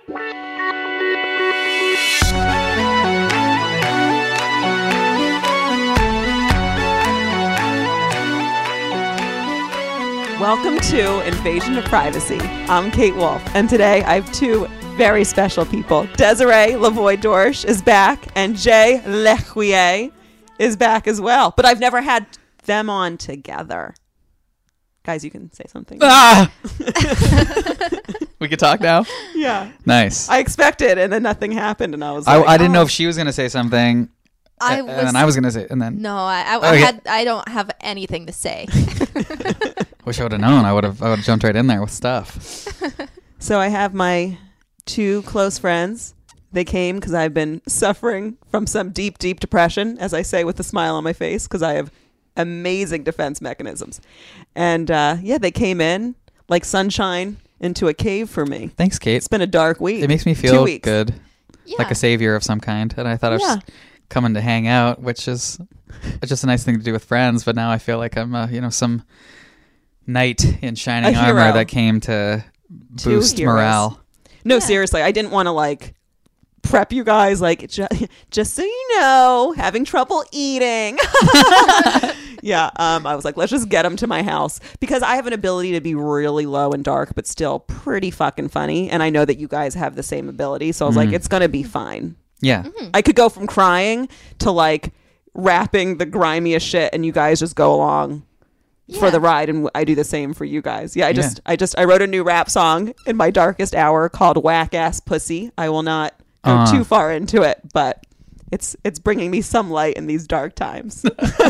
Welcome to Invasion of Privacy. I'm Kate Wolf, and today I have two very special people. Desiree Lavoie-Dorsch is back, and Jay Lechuyer is back as well. But I've never had them on together. Guys, you can say something. Ah! We could talk now? Yeah. Nice. I expected, and then nothing happened, and I was like, I didn't know if she was going to say something. And then I was going to say, and then. No, I don't have anything to say. Wish I would have known. I would have jumped right in there with stuff. So I have my two close friends. They came because I've been suffering from some deep, deep depression, as I say with a smile on my face, because I have amazing defense mechanisms. And they came in like sunshine into a cave for me. Thanks, Kate. It's been a dark week. It makes me 2 feel weeks. good, like a savior of some kind. And I thought I was just coming to hang out, which is just a nice thing to do with friends. But now I feel like I'm, some knight in shining armor that came to boost morale. No, seriously, I didn't want to prep you guys just so you know, having trouble eating. I was like, let's just get them to my house, because I have an ability to be really low and dark but still pretty fucking funny, and I know that you guys have the same ability, so I was like, it's gonna be fine. I could go from crying to rapping the grimiest shit, and you guys just go along for the ride, and I do the same for you guys. I wrote a new rap song in my darkest hour called Whack Ass Pussy. I will not go too far into it, but it's bringing me some light in these dark times.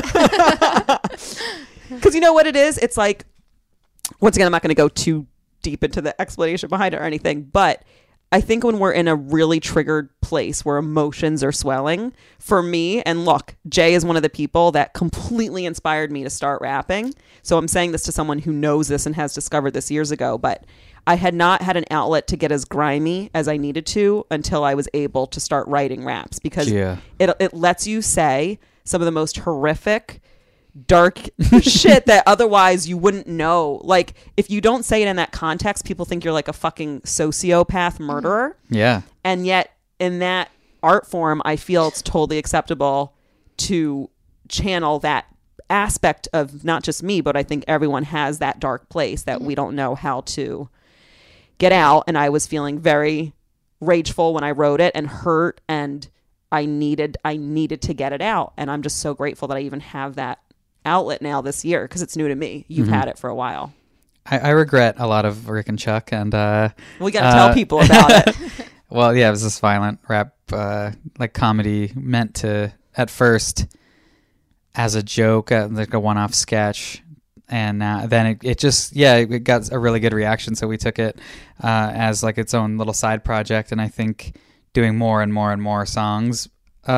Because you know what it is? It's like, once again, I'm not going to go too deep into the explanation behind it or anything, but I think when we're in a really triggered place where emotions are swelling, for me, and look, Jay is one of the people that completely inspired me to start rapping. So I'm saying this to someone who knows this and has discovered this years ago, but I had not had an outlet to get as grimy as I needed to until I was able to start writing raps, because it lets you say some of the most horrific, dark shit that otherwise you wouldn't know. Like, if you don't say it in that context, people think you're like a fucking sociopath murderer. Yeah. And yet in that art form, I feel it's totally acceptable to channel that aspect of not just me, but I think everyone has that dark place that we don't know how to get out. And I was feeling very rageful when I wrote it, and hurt, and I needed to get it out. And I'm just so grateful that I even have that outlet now this year, because it's new to me. You've had it for a while. I regret a lot of Rick and Chuck, and we got to tell people about it. Well, yeah, it was this violent rap, comedy, meant to, at first, as a joke, like a one-off sketch, and then it got a really good reaction, so we took it as like its own little side project. And I think doing more and more and more songs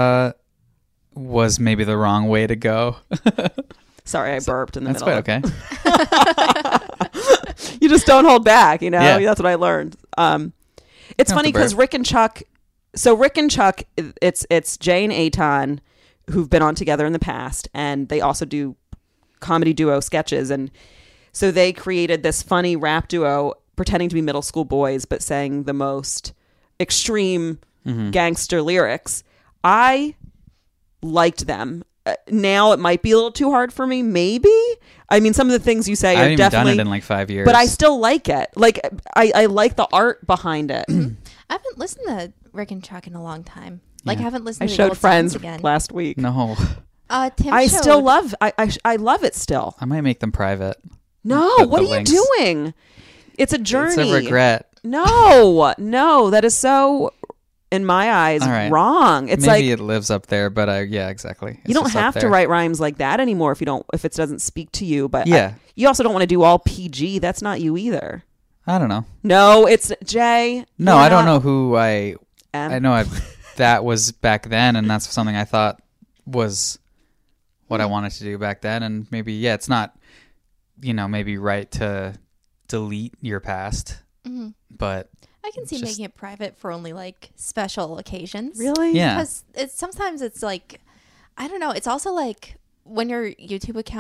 was maybe the wrong way to go. Sorry, I burped in the middle. That's quite okay. You just don't hold back, you know? Yeah. That's what I learned. It's funny because Rick and Chuck, it's Jay and Eitan who've been on together in the past, and they also do comedy duo sketches. And so they created this funny rap duo pretending to be middle school boys, but saying the most extreme gangster lyrics. I liked them. Now it might be a little too hard for me, maybe. I mean, some of the things you say are definitely... I haven't done it in like 5 years. But I still like it. Like, I like the art behind it. I haven't listened to Rick and Chuck in a long time. Like, I haven't listened to the old Friends again. Last week. No. Tim I still love... I love it still. I might make them private. No, what are links. You doing? It's a journey. It's a regret. No, that is so... in my eyes, wrong. It's maybe it lives up there, but exactly. You don't have to write rhymes like that anymore if it doesn't speak to you. But you also don't want to do all PG. That's not you either. I don't know. No, it's Jay. No, I don't know who I know that was back then, and that's something I thought was what I wanted to do back then. And maybe it's not, maybe right to delete your past, but. I can see making it private for only like special occasions. Really? Yeah. Because sometimes it's like, I don't know. It's also like when your YouTube account is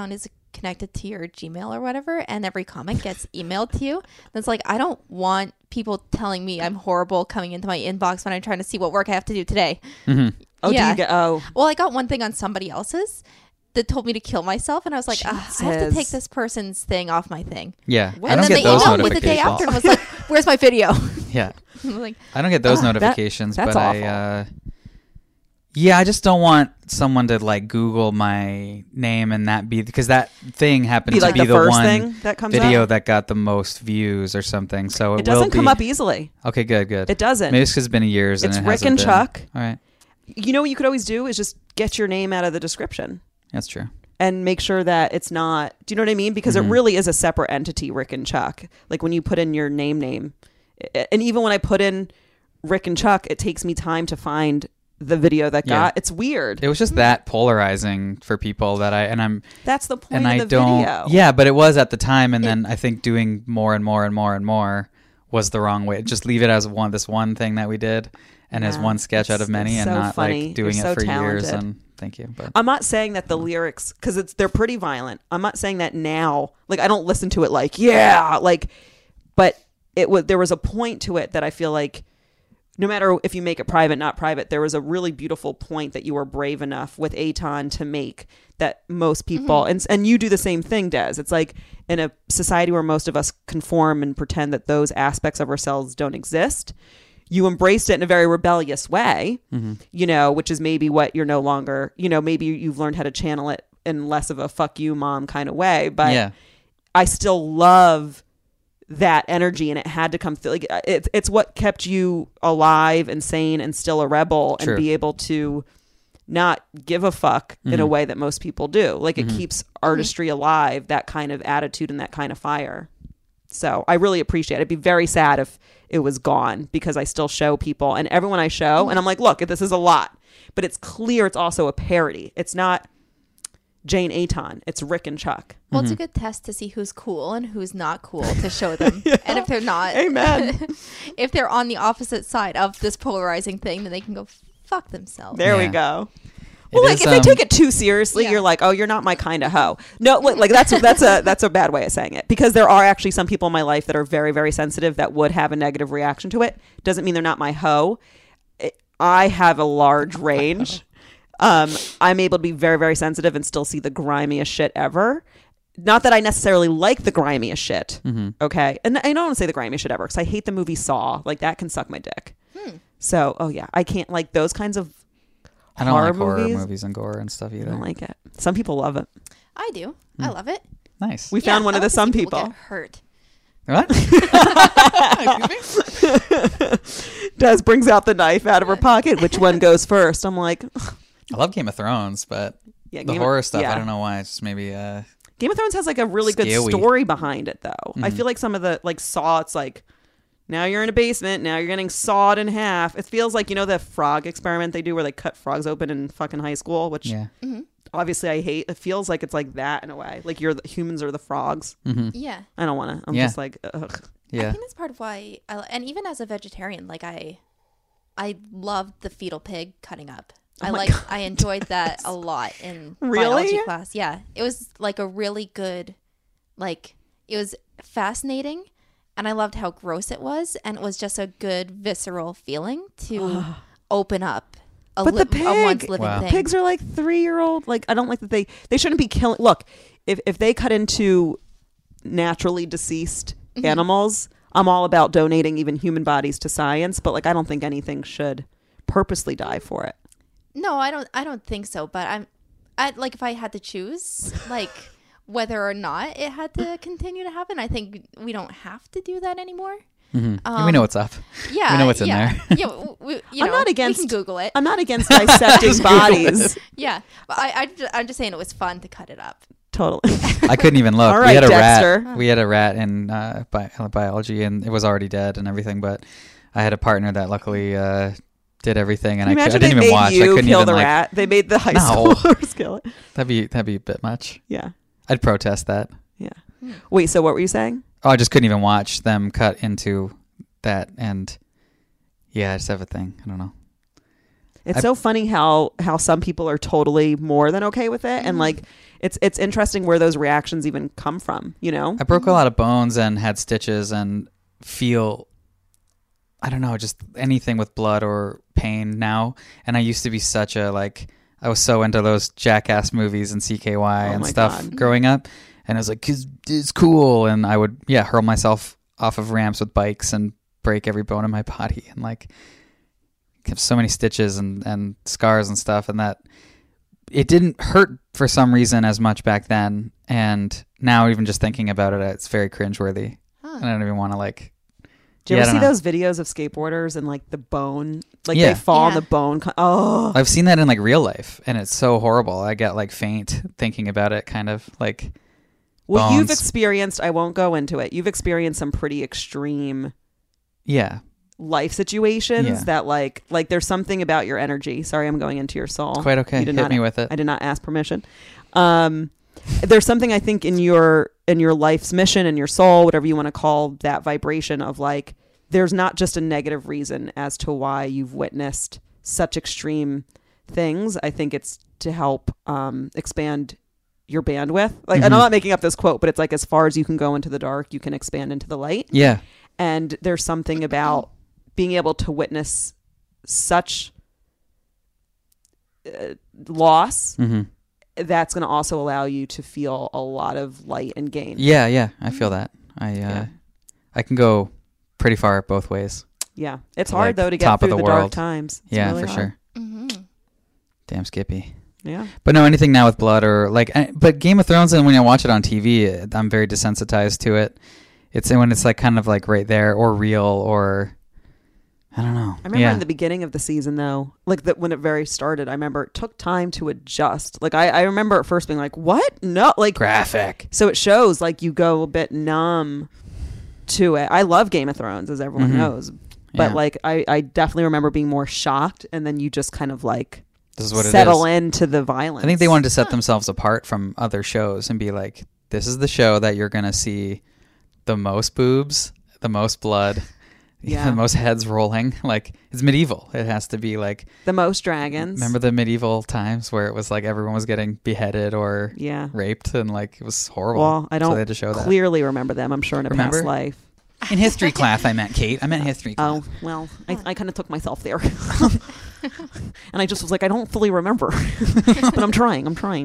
connected to your Gmail or whatever, and every comment gets emailed to you. That's like, I don't want people telling me I'm horrible coming into my inbox when I'm trying to see what work I have to do today. Oh, Yeah. do you get? Oh, Well, I got one thing on somebody else's that told me to kill myself, and I was like, I have to Jesus. take this person's thing off my thing. Yeah, What? I And don't then get they those emailed me the day after and notifications. was like, where's my video? Yeah, I'm like, I don't get those Ah, that- notifications, that's but awful. yeah, I just don't want someone to like Google my name and that be because that thing happened be to like be the the first one thing that comes video up. that got the most views or something. So It will doesn't come be- up easily. Okay, good. It doesn't. Maybe it's because it's been years. It's and it Rick hasn't and been. Chuck. All right, You know what you could always do is just get your name out of the description that's true. and make sure that it's not. Do you know what I mean? Because it really is a separate entity, Rick and Chuck. Like when you put in your name, and even when I put in Rick and Chuck, it takes me time to find the video that Yeah. got. It's weird. It was just that polarizing for people that I'm That's the point and of I the don't. video. Yeah, but it was at the time, and then I think doing more and more and more and more was the wrong way. Just leave it as this one thing that we did, and as Yeah, one sketch out of many, it's and so not funny. like doing You're it so for years. talented. And thank you, but I'm not saying that the lyrics, because they're pretty violent. I'm not saying that now. Like I don't listen to it like but there was a point to it that I feel like no matter if you make it private, not private, there was a really beautiful point that you were brave enough with Aton to make that most people and you do the same thing, Des. It's like in a society where most of us conform and pretend that those aspects of ourselves don't exist. You embraced it in a very rebellious way, you know, which is maybe what you're no longer, you know, maybe you've learned how to channel it in less of a fuck you mom kind of way. But yeah, I still love that energy, and it had to come through. Like it's what kept you alive and sane and still a rebel True. and be able to not give a fuck in a way that most people do. Like it keeps artistry alive, that kind of attitude and that kind of fire. So I really appreciate it. I'd be very sad if it was gone because I still show people and everyone I show and I'm like, look, this is a lot, but it's clear it's also a parody. It's not Jane Aton. It's Rick and Chuck. well, it's a good test to see who's cool and who's not cool to show them. And if they're not, Amen. if they're on the opposite side of this polarizing thing, then they can go fuck themselves. There we Yeah. go. It Well, like is, if they take it too seriously, Yeah. you're like, oh, you're not my kind of hoe. No, like that's a bad way of saying it because there are actually some people in my life that are very, very sensitive that would have a negative reaction to it. Doesn't mean they're not my hoe. I have a large range. I'm able to be very, very sensitive and still see the grimiest shit ever. Not that I necessarily like the grimiest shit. Okay. And I don't want to say the grimiest shit ever because I hate the movie Saw. Like that can suck my dick. So, oh yeah, I can't like those kinds of I don't like horror movies. movies and gore and stuff I either. don't like it. Some people love it. I do. I love it. Nice. We found one I of the like to some see people. get hurt. What? Des brings out the knife out of her pocket. Which one goes first? I'm like, I love Game of Thrones, but yeah, the horror stuff, I don't know why. It's just maybe Game of Thrones has like a really good Scary. story behind it, though. I feel like some of the like Saw, it's like now you're in a basement, now you're getting sawed in half. It feels like, you know, the frog experiment they do where they cut frogs open in fucking high school, which yeah. obviously I hate. It feels like it's like that in a way. Like humans are the frogs. Yeah. I don't want to. I'm Yeah. just like, ugh. I Yeah. think that's part of why and even as a vegetarian, like I loved the fetal pig cutting up. I enjoyed that a lot in Really? biology class. Yeah. It was like a really good, like it was fascinating and I loved how gross it was and it was just a good visceral feeling to open up a But the a once pig- living Wow. thing. Pigs are like 3-year-old. Like I don't like that they shouldn't be killing. Look, if they cut into naturally deceased animals, I'm all about donating even human bodies to science. But like I don't think anything should purposely die for it. No, I don't think so, but I like if I had to choose like whether or not it had to continue to happen, I think we don't have to do that anymore. we know what's up. Yeah. We know what's in yeah, there. Yeah, you I'm know, not against- we can Google it. I'm not against dissecting bodies. Yeah. But I'm just saying it was fun to cut it up. Totally. I couldn't even look. All We right, had a Dexter. rat. We had a rat in biology, and it was already dead and everything. But I had a partner that luckily did everything, and I Imagine didn't they even made watch. I you couldn't kill even the like. rat. They made the high No. schoolers kill it. That'd be a bit much. Yeah. I'd protest that. Yeah. Wait. So what were you saying? Oh, I just couldn't even watch them cut into that, and yeah, I just have a thing. I don't know. It's so funny how some people are totally more than okay with it, and like it's interesting where those reactions even come from. You know, I broke a lot of bones and had stitches and feel, I don't know, just anything with blood or pain now. And I used to be such a I was so into those Jackass movies and CKY and my stuff God. growing up, and I was like, 'cause it's cool, and I would hurl myself off of ramps with bikes and break every bone in my body, and like have so many stitches and scars and stuff, and that it didn't hurt for some reason as much back then, and now even just thinking about it, it's very cringeworthy. I don't even want to like. do you I ever don't see know. those videos of skateboarders and like the bone, like Yeah. they fall on Yeah. the bone? Oh, I've seen that in like real life, and it's so horrible. I get like faint thinking about it, kind of like. well, you've bones. experienced. I won't go into it. You've experienced some pretty extreme Yeah, life situations Yeah. that like there's something about your energy. Sorry, I'm going into your soul. it's quite okay. You did Hit not- me with it. I did not ask permission. There's something I think in your life's mission and your soul, whatever you want to call that vibration of like, there's not just a negative reason as to why you've witnessed such extreme things. I think it's to help expand your bandwidth. Like, and I'm not making up this quote, but it's like, as far as you can go into the dark, you can expand into the light. Yeah, And there's something about being able to witness such loss that's going to also allow you to feel a lot of light and gain. yeah. I feel that. I can go pretty far both ways. Yeah. It's To, hard like, though to get top of through the the dark world. times. It's Yeah, really for hard. sure. Mm-hmm. Damn Skippy. Yeah. But no, anything now with blood or like, but Game of Thrones, and when I watch it on TV, I'm very desensitized to it. It's when it's like kind of like right there or real or I don't know. I remember in the beginning of the season though, like that when it very started, I remember it took time to adjust. Like I remember at first being like, what? No, like graphic. so it shows like you go a bit numb to it. I love Game of Thrones, as everyone knows. But Yeah. like I definitely remember being more shocked, and then you just kind of like This is what settle it is. into the violence. I think they wanted to set themselves apart from other shows and be like, this is the show that you're going to see the most boobs, the most blood, Yeah. the most heads rolling. Like, it's medieval. It has to be like, the most dragons. remember the medieval times where it was like everyone was getting beheaded or Yeah. raped and like it was horrible. Well, I So don't they had to show that. clearly remember them. I'm sure in a Remember? past life. In history class, I meant, Kate. I meant history class. Oh, well, I kind of took myself there. And I just was like, I don't fully remember. But I'm trying.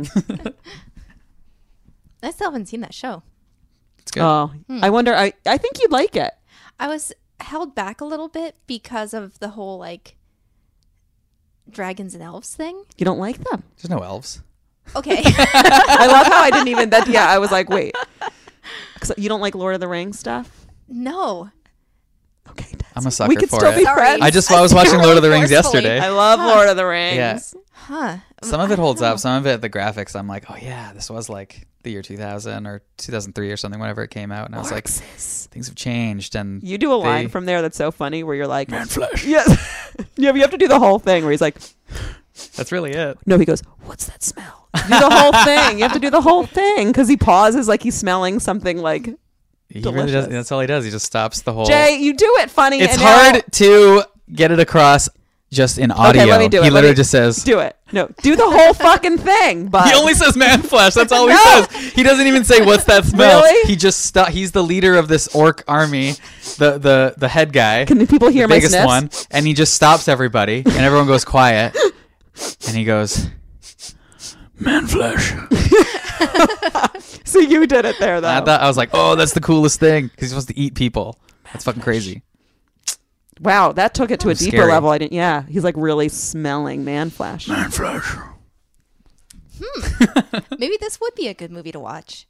I still haven't seen that show. It's good. Oh, I wonder. I think you'd like it. I was held back a little bit because of the whole like dragons and elves thing. You don't like them? There's no elves. Okay. I love how I didn't even. That yeah, I was like, wait. So you don't like Lord of the Rings stuff? No. Okay, I'm a we sucker could for still it. be Sorry. friends. I was watching Lord of the Rings Forcefully. yesterday. I love Lord of the Rings. Yeah. Huh. Some of it holds up. Some of it, the graphics, I'm like, oh yeah, this was like the year 2000 or 2003 or something, whenever it came out. And I was like, Orcs. things have changed. And You do a line they- from there that's so funny where you're like, Man flesh. yes. Yeah, but you have to do the whole thing where he's like, That's really it. no, he goes, what's that smell? Do the whole thing. You have to do the whole thing because he pauses like he's smelling something like, He really does. Delicious. That's all he does. He just stops the whole. Jay, you do it funny. It's and hard now- to get it across just in audio. let me do it. He Let literally me- just says. Do it. No, do the whole fucking thing. But He only says man flesh. That's all he No. says. He doesn't even say what's that smell. Really? He just he's the leader of this orc army, the head guy. Can people hear the my biggest sniffs? one, and he just stops everybody, and everyone goes quiet, and he goes, "Man flesh." So you did it there, though. I was like, "Oh, that's the coolest thing," because he's supposed to eat people. That's fucking crazy. Wow, that took it to a deeper Scary. level. I didn't. Yeah, he's like really smelling man flesh. Man flesh. Maybe this would be a good movie to watch.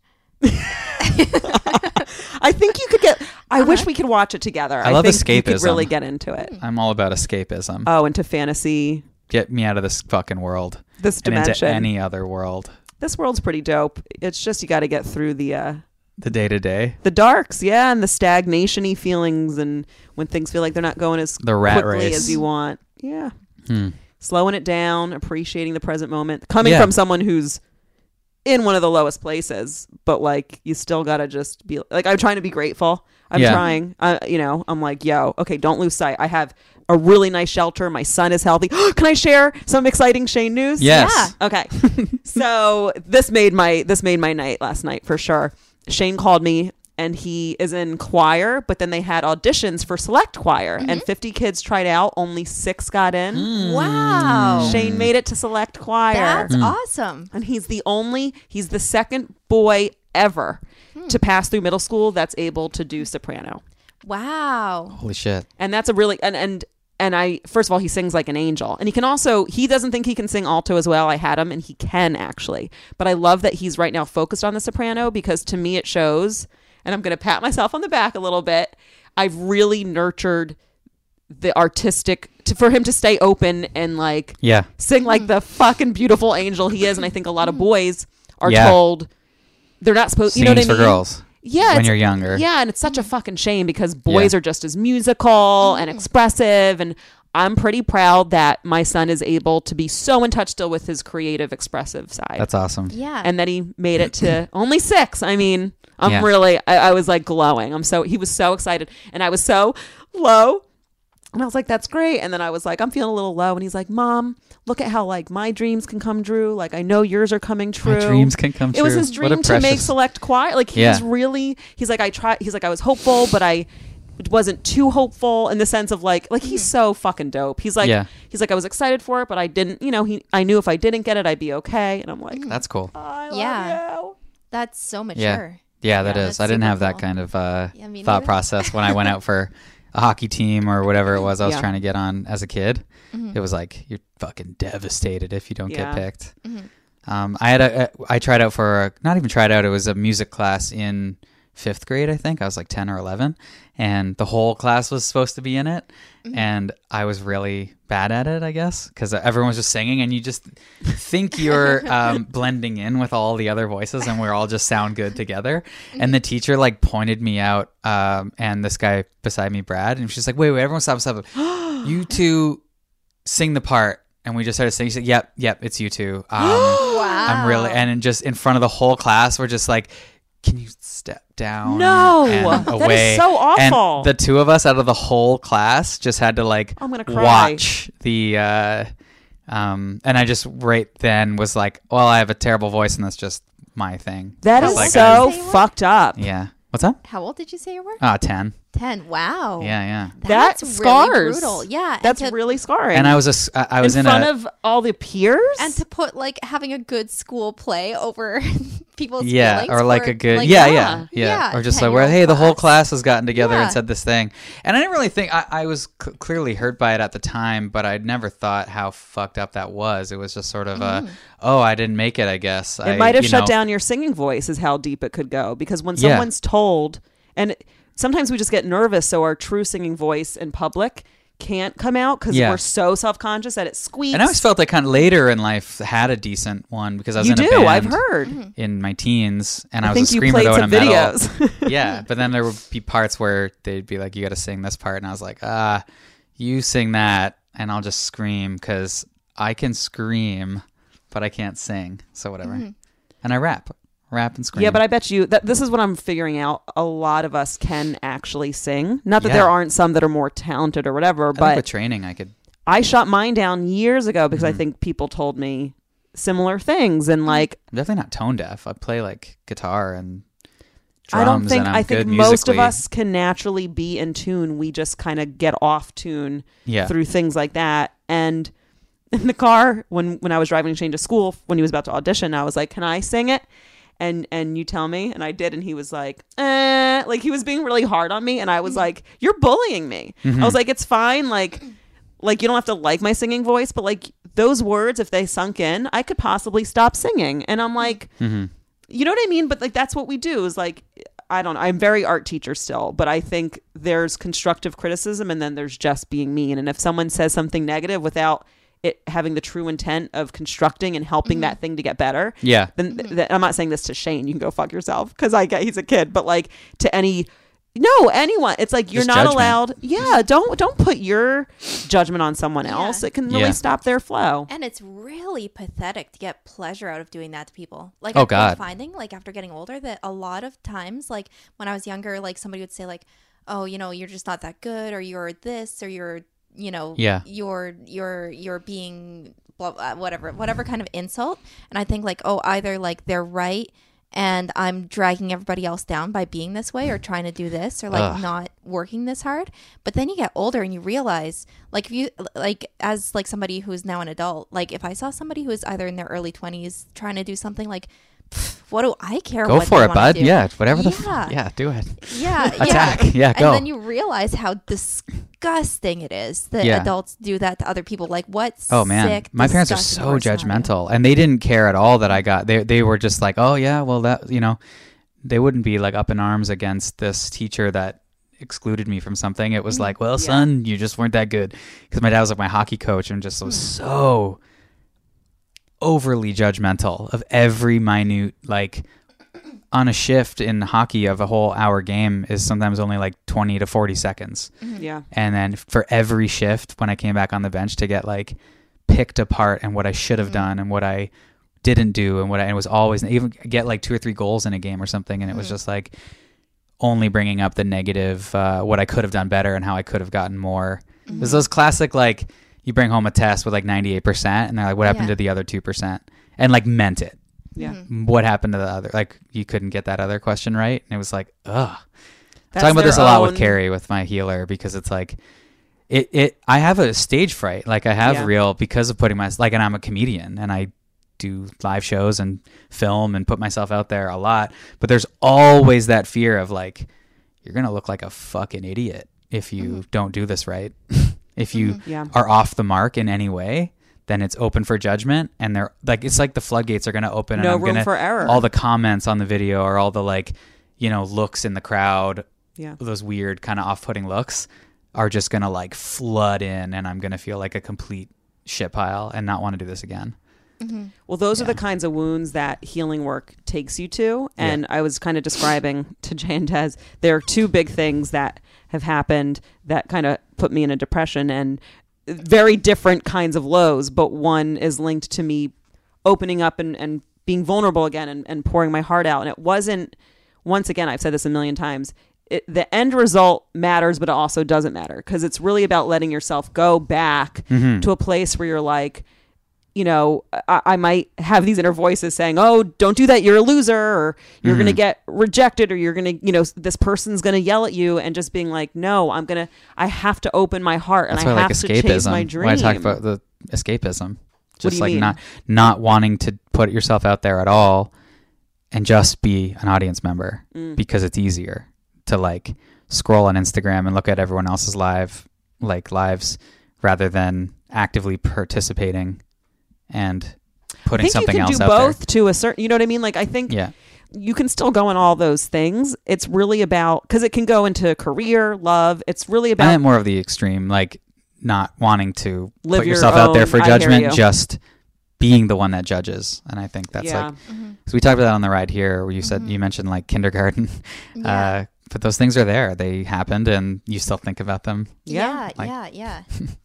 I think you could get. I wish we could watch it together. I love think you could escapism. really get into it. I'm all about escapism. Oh, into fantasy, Get me out of this fucking world this and into dimension. any other world. This world's pretty dope. It's just you got to get through the Day to day. darks, yeah, and the stagnation-y feelings, and when things feel like they're not going as The rat quickly race. as you want. Yeah, Hmm. slowing it down, appreciating the present moment, coming Yeah. from someone who's in one of the lowest places, but like you still gotta just be like, I'm trying to be grateful. I'm Yeah. trying. You know, I'm like, yo, okay, don't lose sight. I have a really nice shelter. My son is healthy. Can I share some exciting Shane news? Yes. Yeah. Okay. So this made my night last night for sure. Shane called me and he is in choir, but then they had auditions for select choir and 50 kids tried out. Only 6 got in. Wow. Shane made it to select choir. That's awesome. And he's the second boy ever to pass through middle school that's able to do soprano. Wow. Holy shit. And that's a really and I first of all, he sings like an angel. And he doesn't think he can sing alto as well. I had him and he can actually. But I love that he's right now focused on the soprano because to me it shows, and I'm going to pat myself on the back a little bit, I've really nurtured the artistic for him to stay open and like Yeah. sing like the fucking beautiful angel he is. And I think a lot of boys are Yeah. told they're not supposed, you know what I Scenes mean? for girls. Yeah, When it's- you're younger. Yeah, and it's such a fucking shame because boys Yeah. are just as musical and expressive, and I'm pretty proud that my son is able to be so in touch still with his creative, expressive side. That's awesome. Yeah. And that he made it to only 6. I mean, I'm Yeah. really, I was like glowing. He was so excited, and I was so low. And I was like, that's great. And then I was like, I'm feeling a little low. And he's like, Mom, look at how like my dreams can come true. Like I know yours are coming true. My dreams can come true. It was his What a dream to make precious- select choir. Like he was really, he's like, I was hopeful, but I wasn't too hopeful in the sense of like he's so fucking dope. He's like, Yeah. he's like, I was excited for it, but I didn't, I knew if I didn't get it, I'd be okay. And I'm like, That's cool. I love Yeah. you. That's so mature. Yeah. Yeah, that Yeah, is. that's I didn't super have that cool. kind of Yeah, me thought neither. process when I went out for a hockey team or whatever it was I was Yeah. trying to get on as a kid. Mm-hmm. It was like you're fucking devastated if you don't Yeah. get picked. Mm-hmm. I tried out for not even tried out. It was a music class in 5th grade, I think. I was like 10 or 11, and the whole class was supposed to be in it. And I was really bad at it, I guess, because everyone was just singing, and you just think you're blending in with all the other voices, and we're all just sound good together. And the teacher like pointed me out, and this guy beside me, Brad, and she's like, "Wait, everyone stop! You two sing the part." And we just started singing. She said, "Yep, it's you two." Wow. I'm really, and just in front of the whole class, we're just like, can you step down? No, and that is away? so awful. And the 2 of us out of the whole class just had to like I'm gonna cry. watch the, and I just right then was like, well, I have a terrible voice and that's just my thing. That But, is like, so I- fucked up. yeah. What's up? How old did you say you were? 10. 10. Wow. Yeah. That's That really scars. brutal. Yeah. That's and to, really scarring. And I was I was in in front a, of all the peers. and to put like having a good school play over people's yeah, feelings or like for, a good, like, yeah, Yeah, or just like 10-year-old where, hey, the whole class. class has gotten together Yeah. and said this thing, and I didn't really think I was clearly hurt by it at the time, but I'd never thought how fucked up that was. It was just sort of oh, I didn't make it, I guess. It might have shut down your singing voice, is how deep it could go. Because when Yeah. someone's told, and sometimes we just get nervous, so our true singing voice in public can't come out because Yeah. we're so self-conscious that it squeaks. And I always felt I kind of later in life had a decent one because I was you in a do, band I've heard. in my teens, and I, I was think a you screamer played though in a some metal. videos. Yeah, but then there would be parts where they'd be like, you got to sing this part, and I was like, you sing that and I'll just scream because I can scream but I can't sing, so whatever. And I rap and scream. Yeah, but I bet you that this is what I'm figuring out. A lot of us can actually sing. Not that Yeah. there aren't some that are more talented or whatever, I think but with training I could. I shot mine down years ago because I think people told me similar things and like I'm definitely not tone deaf. I play like guitar and drums. I don't think and I'm I think good most of musically. us can naturally be in tune. We just kind of get off tune Yeah. through things like that. And in the car when I was driving Shane to school when he was about to audition, I was like, "Can I sing it?" And you tell me, and I did, and he was like he was being really hard on me, and I was like, "You're bullying me." I was like, "It's fine, like you don't have to like my singing voice, but like those words, if they sunk in, I could possibly stop singing." And I'm like, you know what I mean? But like that's what we do is like, I don't know. I'm very art teacher still, but I think there's constructive criticism and then there's just being mean. And if someone says something negative without it having the true intent of constructing and helping that thing to get better, Yeah. then I'm not saying this to Shane. You can go fuck yourself because I get he's a kid, but like to any No, anyone. It's like you're Just not judgment. allowed. Yeah, don't put your judgment on someone else. It can really Yeah. stop their flow. And it's really pathetic to get pleasure out of doing that to people. Like, Oh, I've been God. finding, like, after getting older, that a lot of times, like, when I was younger, like, somebody would say, like, oh, you know, you're just not that good, or you're this, or you're, you know, Yeah. you're being blah, blah, whatever kind of insult. And I think, like, oh, either, like, they're right and I'm dragging everybody else down by being this way or trying to do this or like Ugh. not working this hard. But then you get older and you realize, like, if you, like, as like somebody who's now an adult, like if I saw somebody who is either in their early 20s trying to do something, like, what do I care? Go what for they it, wanna bud. do? Yeah, whatever the Yeah. yeah, do it. Yeah, Attack. Yeah, go. And then you realize how disgusting it is that Yeah. adults do that to other people. Like, what Oh man, sick, my parents are disgusting so person are you? judgmental, and they didn't care at all that I got. They were just like, oh yeah, well that they wouldn't be like up in arms against this teacher that excluded me from something. It was like, well, son, you just weren't that good, because my dad was like my hockey coach and just was so overly judgmental of every minute, like on a shift in hockey of a whole hour game is sometimes only like 20 to 40 seconds. Yeah. And then for every shift when I came back on the bench to get like picked apart and what I should have done and what I didn't do and it was always even get like 2 or 3 goals in a game or something. And it was just like only bringing up the negative, what I could have done better and how I could have gotten more. There's those classic, like you bring home a test with like 98% and they're like, what happened to the other 2%? And like meant it. Yeah. What happened to the other? Like you couldn't get that other question right. And it was like, ugh. I'm That's talking about this a their lot with own- Carrie, with my healer, because it's like, I have a stage fright. Like I have real, because of putting and I'm a comedian and I do live shows and film and put myself out there a lot. But there's always that fear of like, you're going to look like a fucking idiot if you don't do this right. If you Yeah. are off the mark in any way, then it's open for judgment, and they're like, it's like the floodgates are going to open. No and I'm room gonna, for error. all the comments on the video or all the like, looks in the crowd, Yeah. those weird kind of off-putting looks are just going to like flood in, and I'm going to feel like a complete shit pile and not want to do this again. Well, those are the kinds of wounds that healing work takes you to. And I was kind of describing to Jay and Tez, there are 2 big things that have happened that kind of put me in a depression, and very different kinds of lows. But one is linked to me opening up and being vulnerable again and pouring my heart out. And it wasn't, once again, I've said this a million times, the end result matters, but it also doesn't matter, because it's really about letting yourself go back to a place where you're like, I might have these inner voices saying, oh, don't do that, you're a loser, or you're going to get rejected, or you're going to, this person's going to yell at you, and just being like, no, I have to open my heart, and That's I why I have like to chase escapism. my dream. When I talk about the escapism, do just you like mean? not wanting to put yourself out there at all and just be an audience member, because it's easier to like scroll on Instagram and look at everyone else's lives rather than actively participating and putting I think something you can else do out both to a certain, you know what I mean? Like, I think there. Yeah. you can still go in all those things. It's really about, because it can go into career, love. It's really I about meant more of the extreme, like not wanting to Live put your yourself out there own- for I hear judgment, you. just being the one that judges. And I think that's Yeah. like, because we talked about that on the ride here, where you said, you mentioned like kindergarten, Yeah. but those things are there. They happened, and you still think about them. Yeah. Yeah.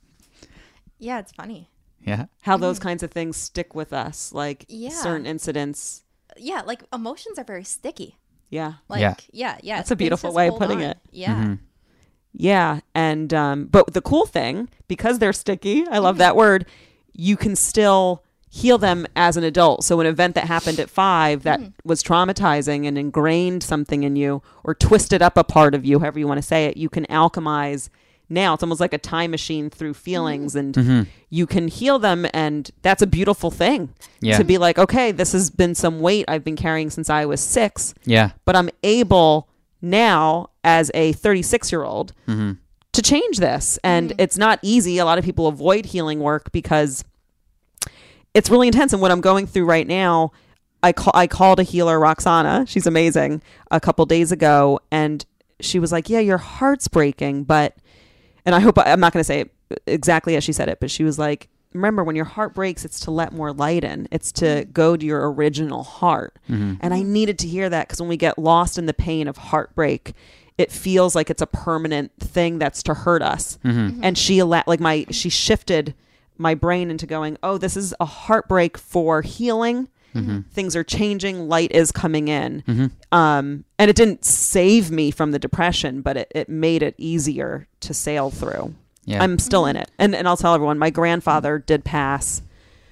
Yeah, it's funny. Yeah. how those kinds of things stick with us, like Yeah. certain incidents. Yeah, like emotions are very sticky. Yeah. Like, Yeah. yeah. That's a things beautiful just way of hold putting on. it. Yeah. Mm-hmm. Yeah. And, but the cool thing, because they're sticky, I love that word, you can still heal them as an adult. So an event that happened at 5 that was traumatizing and ingrained something in you, or twisted up a part of you, however you want to say it, you can alchemize now. It's almost like a time machine through feelings, and you can heal them. And that's a beautiful thing, Yeah. to be like, okay, this has been some weight I've been carrying since I was 6, Yeah. but I'm able now as a 36-year-old to change this. And it's not easy. A lot of people avoid healing work because it's really intense. And what I'm going through right now, I called a healer, Roxana. She's amazing. A couple days ago, and she was like, yeah, your heart's breaking, but, and I hope I'm not going to say it exactly as she said it, but she was like, remember, when your heart breaks, it's to let more light in. It's to go to your original heart. And I needed to hear that, because when we get lost in the pain of heartbreak, it feels like it's a permanent thing that's to hurt us. Mm-hmm. And she shifted my brain into going, oh, this is a heartbreak for healing. Mm-hmm. Things are changing. Light is coming in. Mm-hmm. And it didn't save me from the depression, but it made it easier to sail through. Yeah. I'm still in it. And I'll tell everyone, my grandfather did pass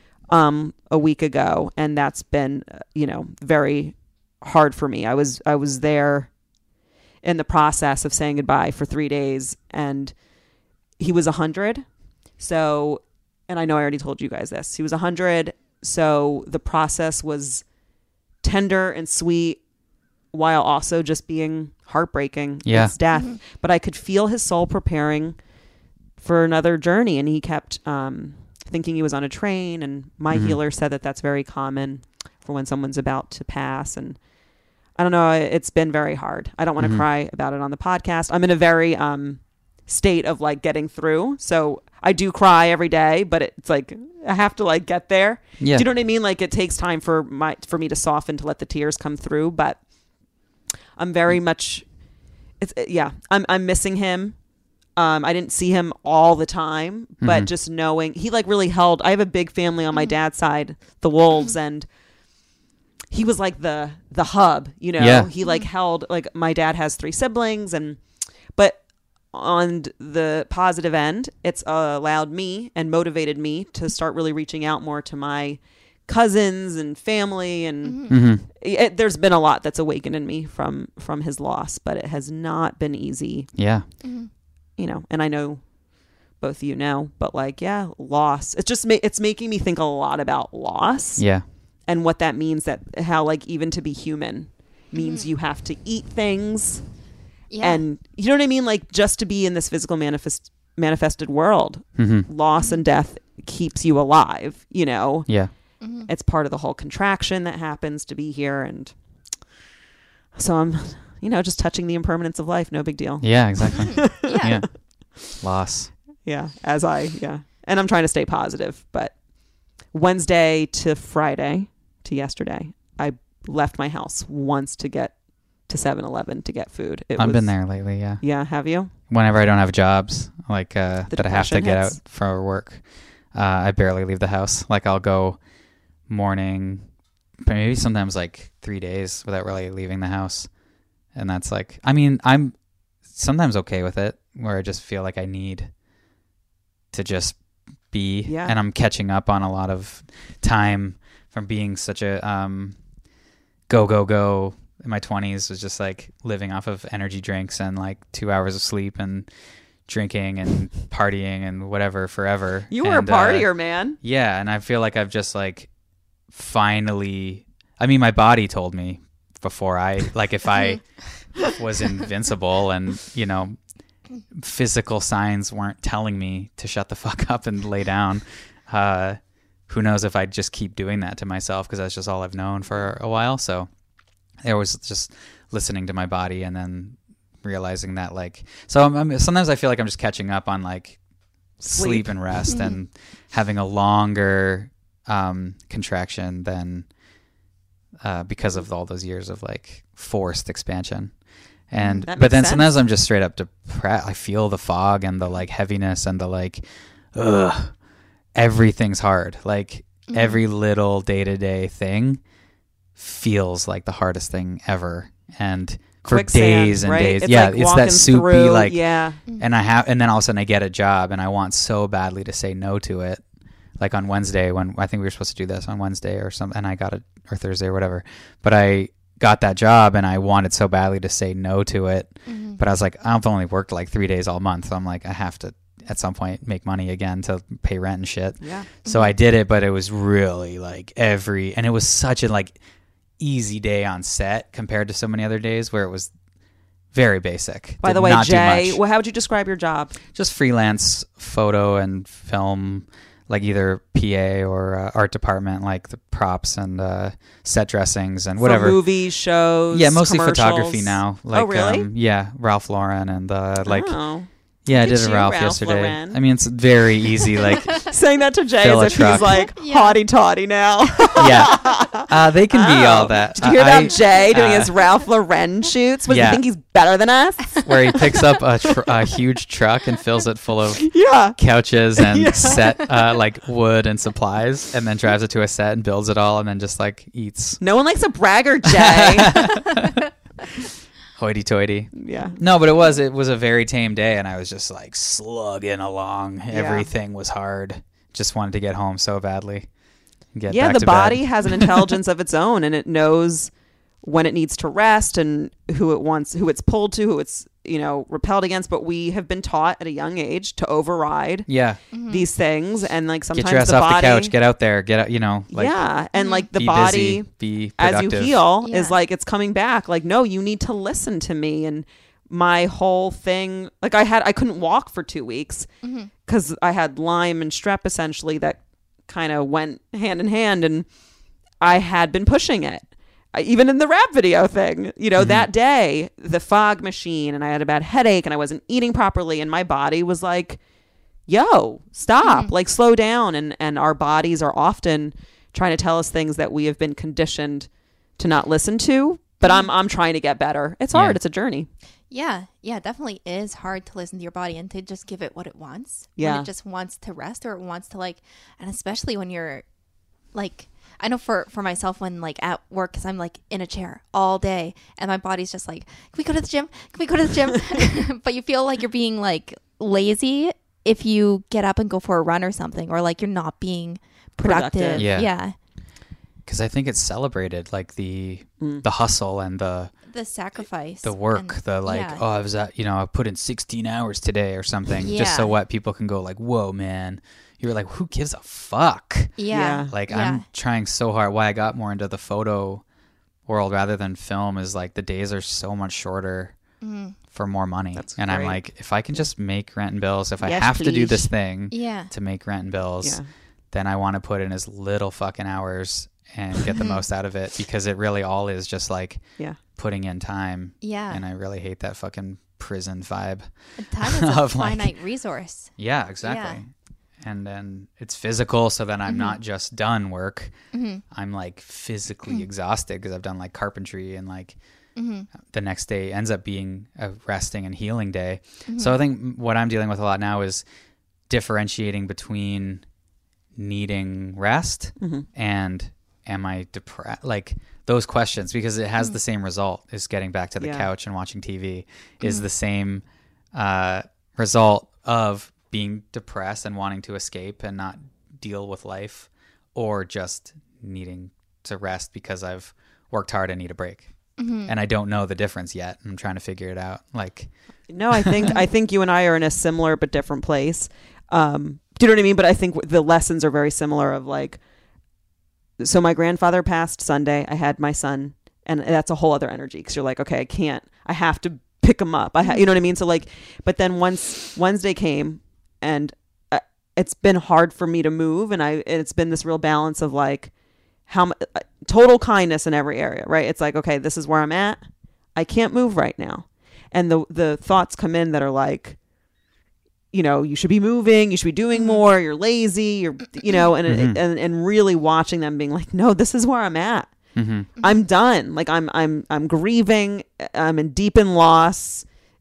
a week ago, and that's been, very hard for me. I was there in the process of saying goodbye for 3 days, and he was 100. So, and I know I already told you guys this, he was 100. So the process was tender and sweet while also just being heartbreaking. Yeah. It's death. But I could feel his soul preparing for another journey, and he kept thinking he was on a train, and my healer said that that's very common for when someone's about to pass. And I don't know, it's been very hard. I don't want to cry about it on the podcast. I'm in a very state of like getting through, so I do cry every day, but it's like I have to like get there. Yeah. Do you know what I mean? Like it takes time for me to soften, to let the tears come through, but I'm very much I'm missing him. I didn't see him all the time, but just knowing he like really held. I have a big family on my dad's side, the Wolves, and he was like the hub, Yeah. He like held, like my dad has 3 siblings, but on the positive end, it's allowed me and motivated me to start really reaching out more to my cousins and family, and there's been a lot that's awakened in me from his loss, but it has not been easy. Yeah. And I know both of you know, but like, yeah, loss. It's just it's making me think a lot about loss. Yeah. And what that means, that how like even to be human means you have to eat things. Yeah. And you know what I mean? Like just to be in this physical manifested world, loss and death keeps you alive, Yeah. It's part of the whole contraction that happens to be here. And so I'm, just touching the impermanence of life. No big deal. Yeah, exactly. Yeah. Loss. Yeah. And I'm trying to stay positive, but Wednesday to Friday to yesterday, I left my house once to get to 7-Eleven to get food. I've been there lately. Yeah. Yeah. Have you? Whenever I don't have jobs, like that I have to depression get hits. out for work, I barely leave the house. Like I'll go morning, maybe sometimes like 3 days without really leaving the house. And that's like, I mean, I'm sometimes okay with it, where I just feel like I need to just be, and I'm catching up on a lot of time from being such a go in my 20s. Was just like living off of energy drinks and like 2 hours of sleep and drinking and partying and whatever forever. You were a partier, man. Yeah, and I feel like I've just like finally, I mean, my body told me before if I was invincible and, physical signs weren't telling me to shut the fuck up and lay down. Who knows if I'd just keep doing that to myself, because that's just all I've known for a while. So I was just listening to my body and then realizing that sometimes I feel like I'm just catching up on like sleep and rest and having a longer contraction than because of all those years of like forced expansion. And That but makes then sense. sometimes I'm just straight up depressed. I feel the fog and the like heaviness and the like everything's hard. Like every little day-to-day thing feels like the hardest thing ever. And for Quicksand, days and right? days. It's Yeah, like it's walking that soupy through, like yeah. and then all of a sudden I get a job and I want so badly to say no to it. Like on Wednesday, when I think we were supposed to do this on Wednesday or something, and I got it, or Thursday or whatever, but I got that job and I wanted so badly to say no to it. But I was like, I've only worked like 3 days all month. So I'm like, I have to at some point make money again to pay rent and shit. Yeah. So I did it, but it was really like and it was such a like easy day on set compared to so many other days where it was very basic. By Did the way, not do Jay, much. well, how would you describe your job? Just freelance photo and film, like either PA or art department, like the props and set dressings and whatever. For movies, shows, Yeah, mostly commercials? photography now. Like, oh, really? yeah, Ralph Lauren and like, Oh. Yeah, I Look did at a you, Ralph Ralph yesterday. Lauren. I mean, it's very easy. Like, Saying that to Jay Fill a as if truck. he's like Yeah. haughty toddy now. yeah, they can be all that. Did you hear about Jay doing uh, his Ralph Lauren shoots? What, do you yeah. think he's better than us? where he picks up a huge truck and fills it full of Yeah. couches and Yeah. set like wood and supplies, and then drives it to a set and builds it all, and then just like eats. No one likes a braggart, Jay. Hoity-toity. Yeah. No, but it was a very tame day, and I was just like slugging along. Everything was hard. Just wanted to get home so badly. Get Yeah, back the to body bed. has an intelligence of its own, and it knows when it needs to rest and who it's pulled to, who it's, repelled against. But we have been taught at a young age to override Yeah, these things, and like sometimes get your ass the off body, the couch, get out there, get out. Like yeah, and like the be body, busy, be as productive. you heal, Yeah. is like it's coming back. Like, no, you need to listen to me. And my whole thing, like I couldn't walk for 2 weeks because I had Lyme and strep essentially that kind of went hand in hand, and I had been pushing it. Even in the rap video thing, that day, the fog machine, and I had a bad headache, and I wasn't eating properly, and my body was like, yo, stop, like slow down. And our bodies are often trying to tell us things that we have been conditioned to not listen to. But I'm trying to get better. It's hard. Yeah. It's a journey. Yeah, it definitely is hard to listen to your body and to just give it what it wants. Yeah. When it just wants to rest, or it wants to and especially when you're like, I know for myself, when like at work, because I'm like in a chair all day and my body's just like, can we go to the gym? Can we go to the gym? But you feel like you're being like lazy if you get up and go for a run or something, or like you're not being productive. Yeah. Yeah. Because I think it's celebrated, like the hustle and the sacrifice, work, and- the like, yeah. oh, I was at, I put in 16 hours today or something, just so Yeah. what people can go like, whoa, man, you're like, who gives a fuck? Yeah. Like, Yeah. I'm trying so hard. Why I got more into the photo world rather than film is like the days are so much shorter for more money. That's and I'm great. like, if I can just make rent and bills, if I Yes, have to do please. this thing Yeah. to make rent and bills, Yeah. then I want to put in as little fucking hours and get the most out of it, because it really all is just like Yeah. putting in time. Yeah. And I really hate that fucking prison vibe. And time is a of, like- finite resource. Yeah, exactly. And then it's physical, so then I'm not just done work. I'm like physically exhausted because I've done like carpentry, and like the next day ends up being a resting and healing day. So I think what I'm dealing with a lot now is differentiating between needing rest and am I depressed? Like those questions, because it has the same result as getting back to the Yeah. couch and watching TV is the same result of being depressed and wanting to escape and not deal with life, or just needing to rest because I've worked hard and need a break. And I don't know the difference yet. I'm trying to figure it out. Like, No, I think you and I are in a similar but different place. Do you know what I mean? But I think the lessons are very similar. Of like, so my grandfather passed Sunday. I had my son, and that's a whole other energy, because you're like, okay, I have to pick him up. You know what I mean? So like, but then once Wednesday came, and it's been hard for me to move, and it's been this real balance of like, total kindness in every area, right? It's like, okay, this is where I'm at. I can't move right now. And the thoughts come in that are like, you should be moving, you should be doing more, you're lazy, and really watching them being like, no, this is where I'm at. I'm done. Like I'm grieving. I'm deep in loss.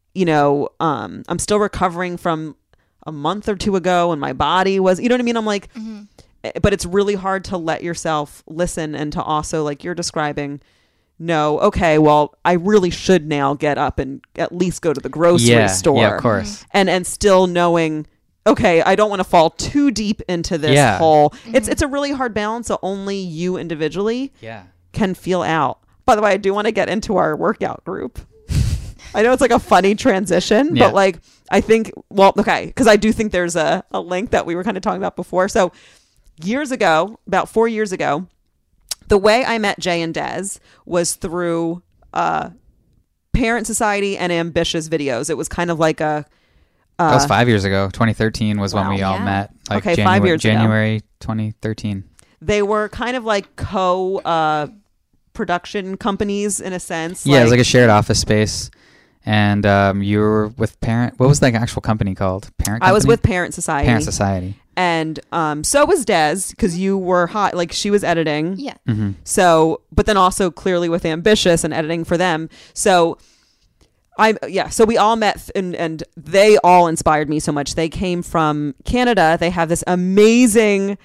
I'm still recovering from a month or two ago, and my body was, you know what I mean? I'm like, but it's really hard to let yourself listen, and to also, like you're describing, no, okay, well, I really should now get up and at least go to the grocery store. Yeah, of course. And still knowing, okay, I don't want to fall too deep into this hole. It's a really hard balance that only you individually can feel out. By the way, I do want to get into our workout group. I know it's like a funny transition, but like, I think, well, okay, because I do think there's a link that we were kind of talking about before. So years ago, about 4 years ago, the way I met Jay and Des was through Parent Society and Ambitious videos. It was kind of like a... that was 5 years ago. 2013 was when Wow. we all Yeah. met. Like Okay, 5 years ago. January 2013. They were kind of like production companies in a sense. Yeah, it was like a shared office space. And you were with Parent. What was that actual company called? Parent Company? I was with Parent Society. Parent Society. And so was Des, because you were hot. Like, she was editing. Yeah. Mm-hmm. So, but then also clearly with Ambitious and editing for them. So so we all met and they all inspired me so much. They came from Canada. They have this amazing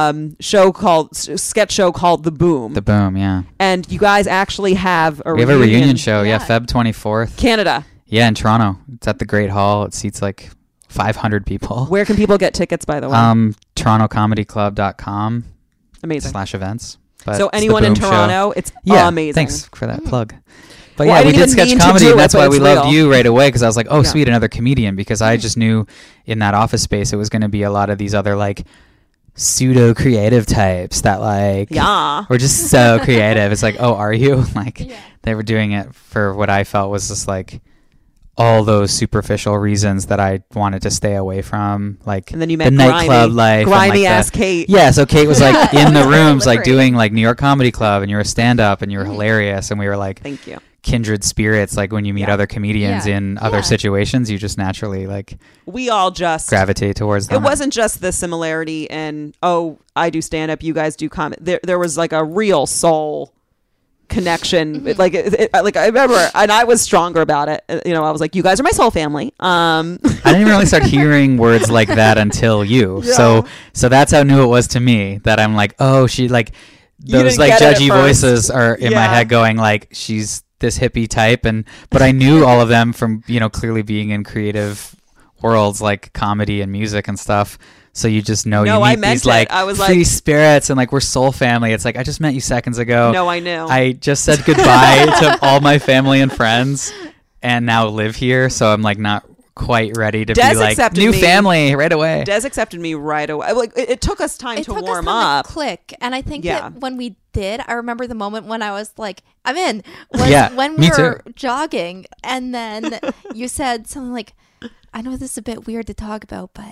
sketch show called The Boom. The Boom, yeah. And you guys actually have We have a reunion show, yeah, Yeah. Feb 24th. Canada. Yeah, in Toronto. It's at the Great Hall. It seats like 500 people. Where can people get tickets, by the way? TorontoComedyClub.com Amazing. /events. But So it's the anyone in Boom show. Toronto, it's Yeah, amazing. thanks for that plug. But Well, I yeah, we didn't did even sketch mean to comedy, do and it, that's but why it's we loved real. you right away, because I was like, oh, Yeah. sweet, another comedian, because I just knew in that office space it was going to be a lot of these other like pseudo-creative types that like Yeah. were just so creative. It's like, oh, are you? Like Yeah. they were doing it for what I felt was just like all those superficial reasons that I wanted to stay away from, like And then you met the nightclub grimy, life, and, grimy like, ass the, Kate. yeah. So Kate was like in the rooms, like Delivery. doing like New York Comedy Club, and you were a stand-up, and you were hilarious, and we were like Thank you. kindred spirits. Like when you meet Yeah. other comedians Yeah. in other Yeah. situations, you just naturally like We all just gravitate towards them. It wasn't just the similarity in, oh, I do stand up, you guys do comedy. There was like a real soul connection. Mm-hmm. Like I remember, and I was stronger about it. You know, I was like, you guys are my soul family. I didn't really start hearing words like that until you. Yeah. So that's how new it was to me, that I'm like, oh, she like You those didn't like get it at judgy first. voices are in my Yeah. head going like, she's this hippie type, but I knew all of them from, you know, clearly being in creative worlds like comedy and music and stuff. So you just know No, you I meet meant these it. like I was free like- spirits, and like we're soul family. It's like, I just met you seconds ago. No, I knew. I just said goodbye to all my family and friends and now live here. So I'm like not quite ready to Des be like accepted new me. family right away. Des accepted me right away. Like it took us time It to took warm us time up. to click, and I think Yeah. that when we did, I remember the moment when I was like, "I'm in." Was Yeah, when me we were too. jogging, and then you said something like, "I know this is a bit weird to talk about, but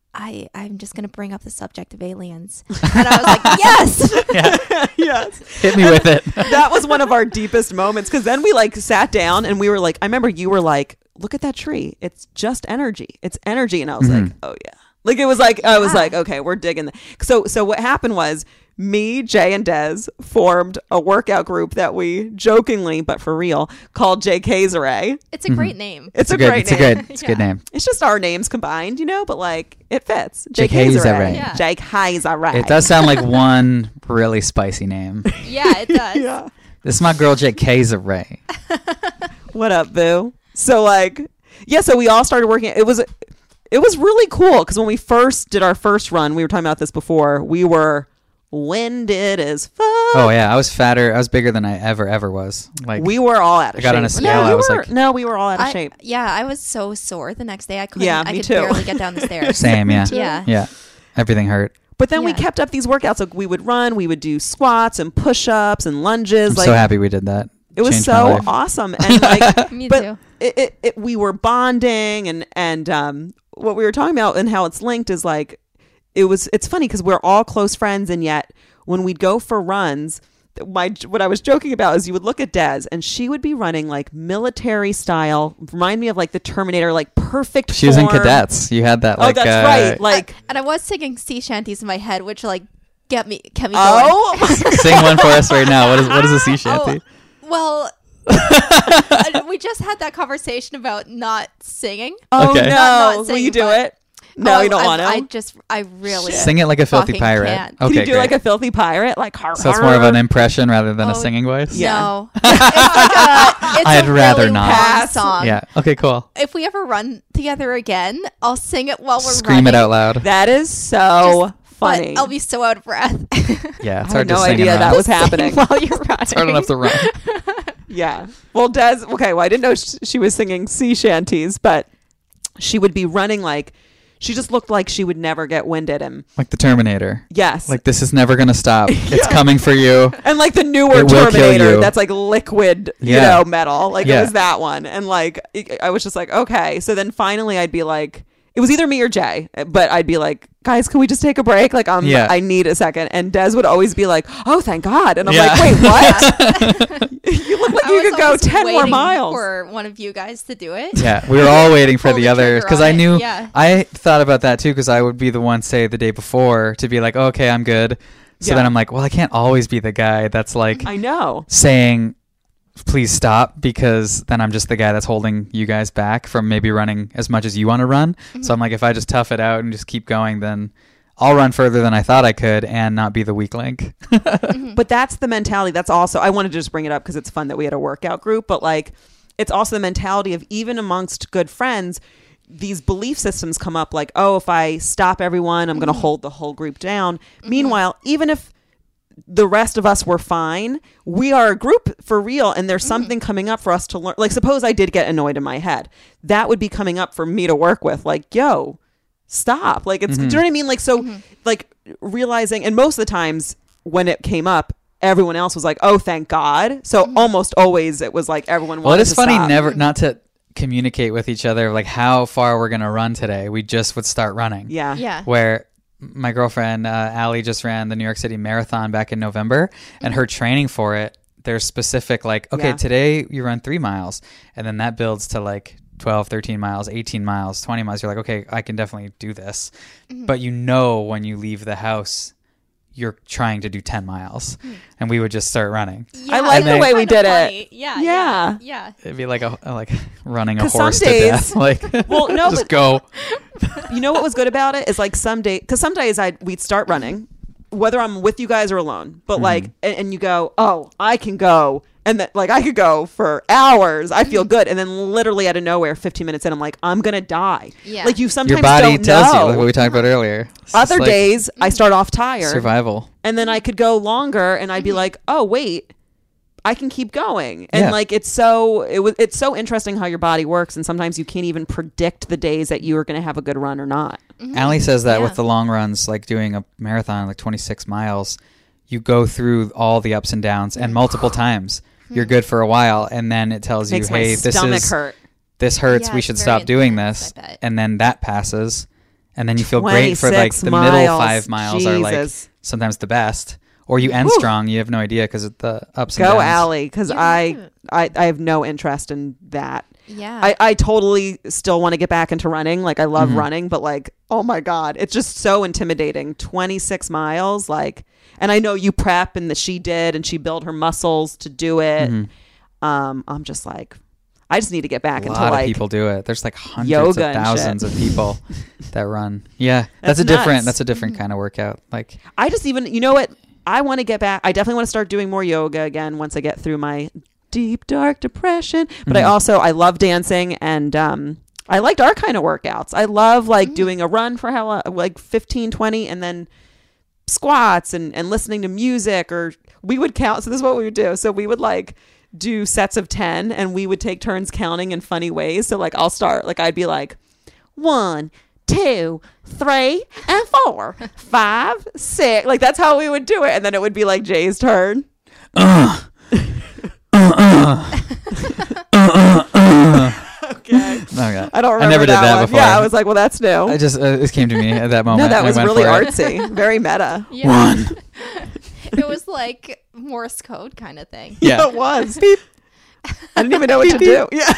I'm just gonna bring up the subject of aliens," and I was like, "Yes." Yes. Hit me with it. That was one of our deepest moments, because then we like sat down and we were like, I remember you were like, look at that tree, it's just energy, it's energy. And I was like, oh yeah, like it was like, I was Yeah. like, okay, we're digging that. So what happened was me, Jay, and Des formed a workout group that we jokingly but for real called JK's Array. It's a great name. It's a great name. It's a good name. It's just our names combined, you know, but like it fits. JK's Array. Yeah. JK's Array. It does sound like one really spicy name. Yeah, it does. Yeah. This is my girl JK's Array. What up, boo? So like, yeah, so we all started working. It was really cool, because when we first did our first run, we were talking about this before, we were winded as fuck. Oh yeah, I was fatter. I was bigger than I ever was. Like We were all out of I shape. got on a scale, No, I was like- no, we were all out of shape. I was so sore the next day. I couldn't. Yeah, I me could too. barely get down the stairs. same, yeah. Yeah. Yeah. Everything hurt. But then we Yeah. kept up these workouts. Like we would run, we would do squats and push-ups and lunges. I'm like so happy we did that. it was Changed my so life. awesome. And like, Me but too. we were bonding, and what we were talking about and how it's linked is like, it's funny because we're all close friends, and yet when we'd go for runs, what I was joking about is you would look at Des and she would be running like military style, remind me of like the Terminator, like perfect She was in form. cadets. You had that Oh, like that's right. Like, And I was singing sea shanties in my head, which like kept me going. oh, sing one for us right now. What is a sea shanty? Well, we just had that conversation about not singing. oh Okay. no, Not will singing, you do but- it? No, Oh, you don't want to. I really Sing it like a filthy fucking pirate. can't. Okay, Can you do great. like a filthy pirate? Like, har, So it's more of har. an impression rather than a Oh, singing voice? Yeah. No, it's I'd a rather really not. long Pass. song. Yeah. Okay, cool. If we ever run together again, I'll sing it while we're Scream it running. out loud. That is so funny. But I'll be so out of breath. Yeah, it's I hard had to no sing idea and that run. was happening. while you're running. It's hard enough to run. Yeah. Well, Des, okay, well, I didn't know she was singing sea shanties, but she would be running like, she just looked like she would never get winded. And Like the Terminator. yes. Like this is never gonna stop. It's coming for you. and like the newer It will kill Terminator, you. that's like liquid, Yeah. metal. Like Yeah. it was that one. And like, I was just like, okay. So then finally I'd be like, it was either me or Jay, but I'd be like, guys, can we just take a break? Like, I need a second. And Des would always be like, oh, thank God. And I'm like, wait, what? You look like you could go 10 more miles. For one of you guys to do it. Yeah, we were all waiting for Pull the the others because trigger I on knew it. I thought about that too because I would be the one say the day before to be like, okay, I'm good. So then I'm like, well, I can't always be the guy that's like I know. saying, please stop, because then I'm just the guy that's holding you guys back from maybe running as much as you want to run. So I'm like, if I just tough it out and just keep going, then I'll run further than I thought I could and not be the weak link. But that's the mentality. That's also, I wanted to just bring it up because it's fun that we had a workout group, but like, it's also the mentality of even amongst good friends, these belief systems come up like, oh, if I stop everyone, I'm going to hold the whole group down. Meanwhile, even if the rest of us were fine, we are a group for real, and there's something coming up for us to learn. Like, suppose I did get annoyed in my head, that would be coming up for me to work with, like, yo, stop. Like, it's do you know what I mean? Like, so like realizing, and most of the times when it came up, everyone else was like, oh, thank God. So almost always it was like everyone wanted Well, it is to funny stop. not to communicate with each other like how far we're going to run today. We just would start running. Yeah. Where my girlfriend Allie just ran the New York City Marathon back in November, and her training for it, there's specific like, okay, today you run 3 miles, and then that builds to like 12, 13 miles, 18 miles, 20 miles. You're like, okay, I can definitely do this. But you know when you leave the house, you're trying to do 10 miles. And we would just start running. I like the way we did it. Yeah. It'd be like like running a 'Cause some horse to days- death. Like, Well, no, just but- go. You know what was good about it is like some days, because some days we'd start running, whether I'm with you guys or alone, but like, and you go, oh, I can go. And that, like, I could go for hours. I feel good. And then literally out of nowhere, 15 minutes in, I'm like, I'm going to die. Yeah. Like, you sometimes Your body don't tells know. you, like what we talked about earlier. It's Other just like days, I start off tired. survival. And then I could go longer and I'd be like, oh, wait, I can keep going. And like, it's so interesting how your body works. And sometimes you can't even predict the days that you are going to have a good run or not. Allie says that Yeah. with the long runs, like doing a marathon, like 26 miles, you go through all the ups and downs and multiple times. You're good for a while, and then it tells Makes you, my hey, this stomach hurt. hurts. Yeah, We it's should very stop doing intense, this. I bet. And then that passes. And then you feel great for like 26 the middle miles. 5 miles are like Jesus. sometimes the best. Or you end strong. You have no idea because of the ups and Go, downs. Allie, because You're I right. have no interest in that. Yeah. I totally still want to get back into running. Like, I love running, but like, oh my God, it's just so intimidating. 26 miles, like, and I know you prep and that she did, and she built her muscles to do it. I'm just like, I just need to get back A into lot like of people do it. There's like hundreds yoga of and thousands shit. of people that run. Yeah, That's that's a nuts. different kind of workout. Like, I just even, you know what? I want to get back. I definitely want to start doing more yoga again once I get through my deep, dark depression. But I love dancing, and I liked our kind of workouts. I love like doing a run for like 15, 20, and then squats and listening to music, or we would count. So this is what we would do. So we would like do sets of 10, and we would take turns counting in funny ways. So like I'll start, like I'd be like 1, 2, 3, and 4, 5, 6. Like that's how we would do it. And then it would be like Jay's turn. Okay. okay. I don't remember. I never did that one. before. Yeah, I was like, well, that's new. I just it came to me at that moment. No, that and I was went really for it. artsy. Very meta. Yeah. It was like Morse code kind of thing. Yeah. It was. Beep. I didn't even know what to do. Yeah.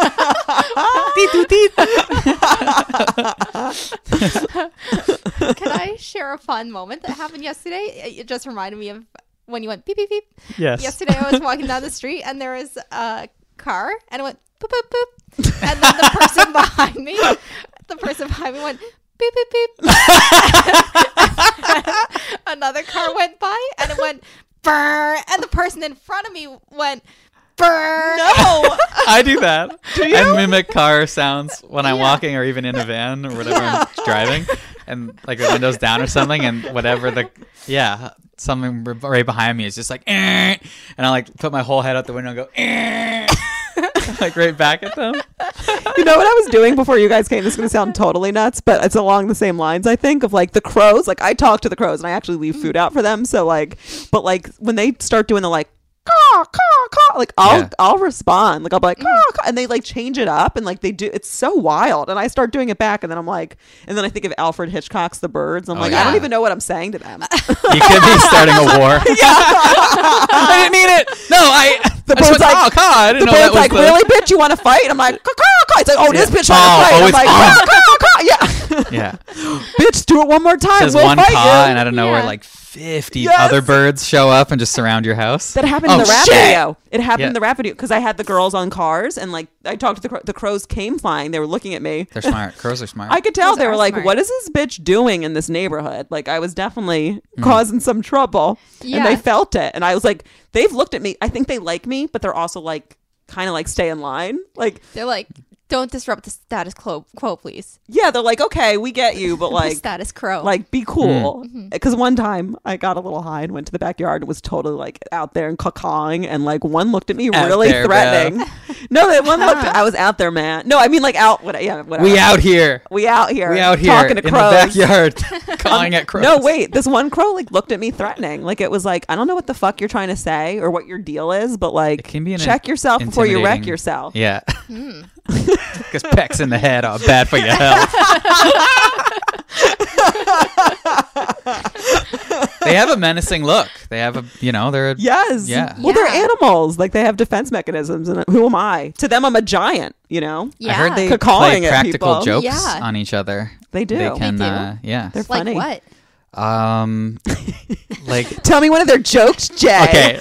Can I share a fun moment that happened yesterday? It just reminded me of when you went beep, beep, beep. Yes. Yesterday I was walking down the street and there was a car and it went boop, boop, boop. And then the person behind me went beep, beep, beep. Another car went by and it went brr. And the person in front of me went brr. No. I do that. I mimic car sounds when I'm walking or even in a van or whatever I'm driving, and like the windows down or something, and whatever something right behind me is just like, and I like put my whole head out the window and go, like right back at them. You know what I was doing before you guys came? This is going to sound totally nuts, but it's along the same lines, I think, of like the crows. Like I talk to the crows and I actually leave food out for them. So like, but like when they start doing the like caw, caw, caw. Like Yeah. I'll respond. Like I'll be like, caw, caw, and they like change it up and like they do. It's so wild. And I start doing it back, and then I'm like, and then I think of Alfred Hitchcock's The Birds. I'm like, I yeah. don't even know what I'm saying to them. You could be starting a war. I didn't mean it. No, The I bird's just went, like, "Oh, God, I the didn't know that bird's was like, the-" really, bitch? You want to fight? I'm like, caw, caw, caw. It's like, oh, this bitch trying to fight. I'm it's like, on. caw, caw, caw. Yeah, Yeah. bitch, do it one more time. Says We'll one fight caw, you. and out of nowhere, Yeah. like 50 Yes. other birds show up and just surround your house. That happened in Oh, the rap shit. video. It happened Yeah. in the rap video because I had the girls on cars and like I talked to the crows came flying. They were looking at me. They're smart. Crows are smart. I could tell Crows they are were like, smart. "What is this bitch doing in this neighborhood?" Like I was definitely Hmm. causing some trouble, Yeah. and they felt it. And I was like, they've looked at me. I think they like me, but they're also like kind of like stay in line. Like They're like, don't disrupt the status quo, please. yeah, they're like, okay, we get you, but The like. status quo. Like be cool, Mm-hmm. because one time I got a little high and went to the backyard and was totally like out there and cawing, and like one looked at me Out really there, threatening. No, that one looked. I was out there, man. No, I mean like out. Whatever. we out here. We out here. We out here talking to in crows. the backyard, calling at crows. No, wait. This one crow like looked at me threatening. Like it was like, I don't know what the fuck you're trying to say or what your deal is, but like, It can be an check yourself before you wreck intimidating- yourself. Yeah. Hmm. Because pecks in the head are bad for your health. They have a menacing look. They have a, they're. Yes. Yeah. Well, they're Yeah. animals. Like they have defense mechanisms, and who am I? To them, I'm a giant. You know. yeah. I heard they Cawing play at practical people. jokes Yeah. on each other. They do. They can, do? yeah. They're like funny. what? Like, Tell me one of their jokes, Jay. okay.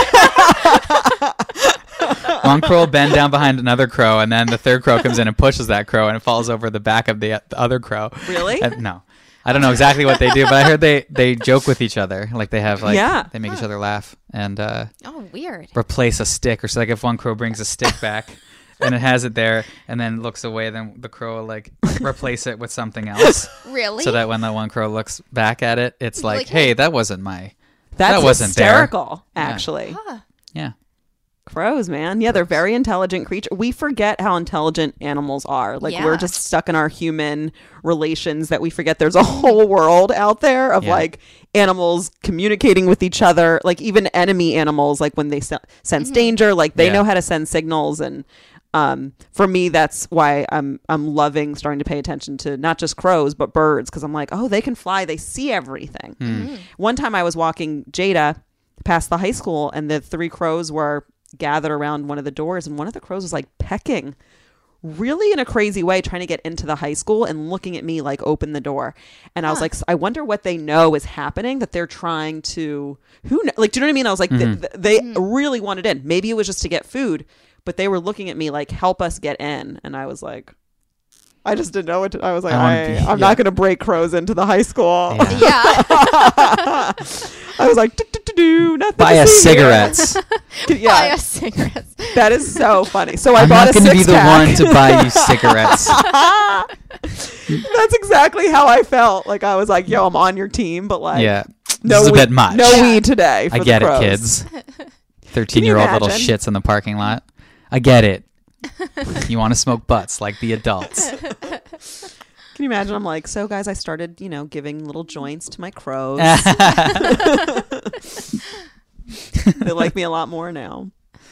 One crow will bend down behind another crow, and then the third crow comes in and pushes that crow, and it falls over the back of the other crow. Really? No. I don't know exactly what they do, but I heard they joke with each other. Like they have Yeah. they make each other laugh and Oh, weird. replace a stick, or so like if one crow brings a stick back and it has it there and then looks away, then the crow will like replace it with something else. Really? So that when the one crow looks back at it, it's like, Like, hey, that wasn't my. That's That wasn't there. hysterical. Yeah. Actually. Huh. Yeah. Crows, man. Yeah, they're very intelligent creatures. We forget how intelligent animals are. Like we're Yeah. just stuck in our human relations that we forget there's a whole world out there of Yeah. like animals communicating with each other, like even enemy animals, like when they sense danger, like they Yeah. know how to send signals. And for me, that's why I'm loving starting to pay attention to not just crows but birds, because I'm like, oh, they can fly, they see everything. One time I was walking Jada past the high school, and the three crows were gathered around one of the doors, and one of the crows was like pecking really in a crazy way, trying to get into the high school and looking at me like open the door. And I was like, I wonder what they know is happening, that they're trying to, like, do you know what I mean? I was like, they really wanted in. Maybe it was just to get food, but they were looking at me like, help us get in. And I was like, I just didn't know what to, I was like, I'm not going to break crows into the high school. Yeah. Yeah. I was like, nothing Buy to us see here. cigarettes. Buy Yeah, us cigarettes. that is so funny. So I I'm bought not a going to be the six-pack. one to buy you cigarettes. That's exactly how I felt. Like I was like, yo, I'm on your team, but like, Yeah. no This is a weed, bit much. No Yeah. weed today. For I the get it, crows. kids. 13-year-old little imagine? shits in the parking lot. I get it. You want to smoke butts like the adults. Can you imagine? I'm like, so guys, I started, giving little joints to my crows. They like me a lot more now.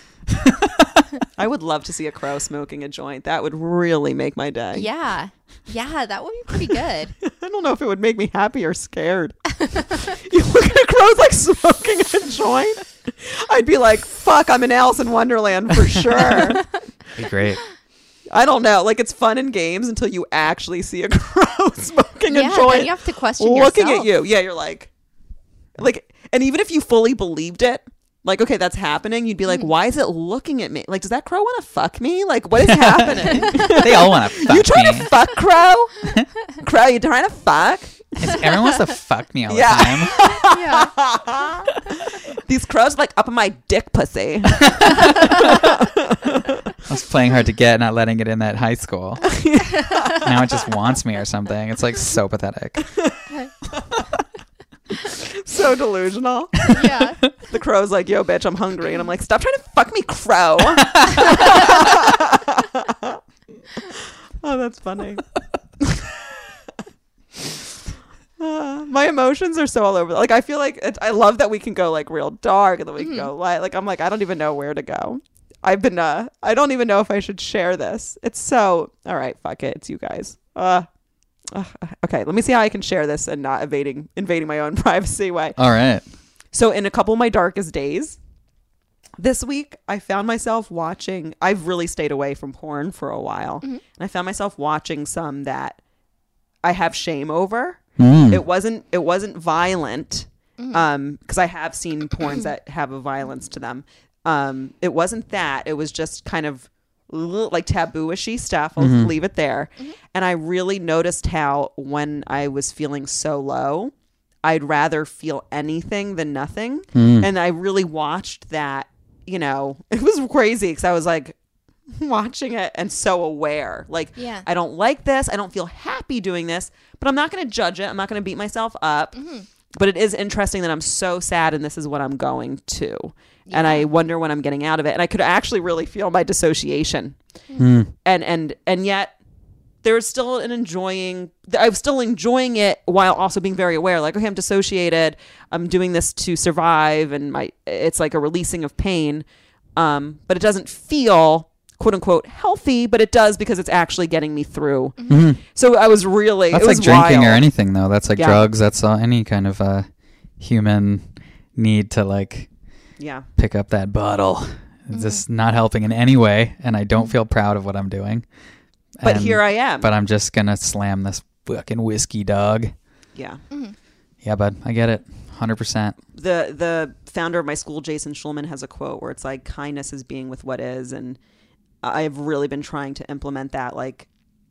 I would love to see a crow smoking a joint. That would really make my day. Yeah. Yeah, that would be pretty good. I don't know if it would make me happy or scared. You look at a crow's like smoking a joint. I'd be like, fuck, I'm in Alice in Wonderland for sure. Be great. I don't know. Like, it's fun in games until you actually see a crow smoking Yeah, a joint. then you have to question looking yourself. at you. Yeah, you're like, and even if you fully believed it, like, okay, that's happening, you'd be like, why is it looking at me? Like, does that crow want to fuck me? Like, what is happening? They all want to fuck You trying me. to fuck, crow? Crow, you trying to fuck? Everyone wants to fuck me all the Yeah. time. Yeah. These crows are like up in my dick pussy. I was playing hard to get, not letting it in that high school. Now it just wants me or something. It's like so pathetic. So delusional. Yeah. The crow's like, yo, bitch, I'm hungry. And I'm like, stop trying to fuck me, crow. Oh, that's funny. My emotions are so all over. Like, I feel like I love that we can go like real dark and then we can go light. Like, I'm like, I don't even know where to go. I don't even know if I should share this. It's so, all right, fuck it. It's you guys. Okay, let me see how I can share this and not invading my own privacy way. All right. So in a couple of my darkest days this week, I found myself watching, I've really stayed away from porn for a while. And I found myself watching some that I have shame over. It wasn't violent. Because I have seen porns that have a violence to them. It wasn't that. It was just kind of like taboo-ishy stuff. I'll leave it there. And I really noticed how when I was feeling so low, I'd rather feel anything than nothing. And I really watched that, you know, it was crazy because I was like watching it and so aware. Like, I don't like this. I don't feel happy doing this, but I'm not going to judge it. I'm not going to beat myself up. But it is interesting that I'm so sad and this is what I'm going to. And I wonder when I'm getting out of it. And I could actually really feel my dissociation. And yet there's still I'm still enjoying it while also being very aware. Like, okay, I'm dissociated. I'm doing this to survive. And it's like a releasing of pain. But it doesn't feel quote unquote healthy, but it does because it's actually getting me through. So I was really, that's it was like drinking wild. or anything though. That's like drugs. That's any kind of human need to like pick up that bottle. It's just not helping in any way, and I don't feel proud of what I'm doing. But here I am. But I'm just gonna slam this fucking whiskey, dog. Yeah. Yeah, bud. I get it. 100%. The founder of my school, Jason Schulman, has a quote where it's like, kindness is being with what is. And I've really been trying to implement that. Like,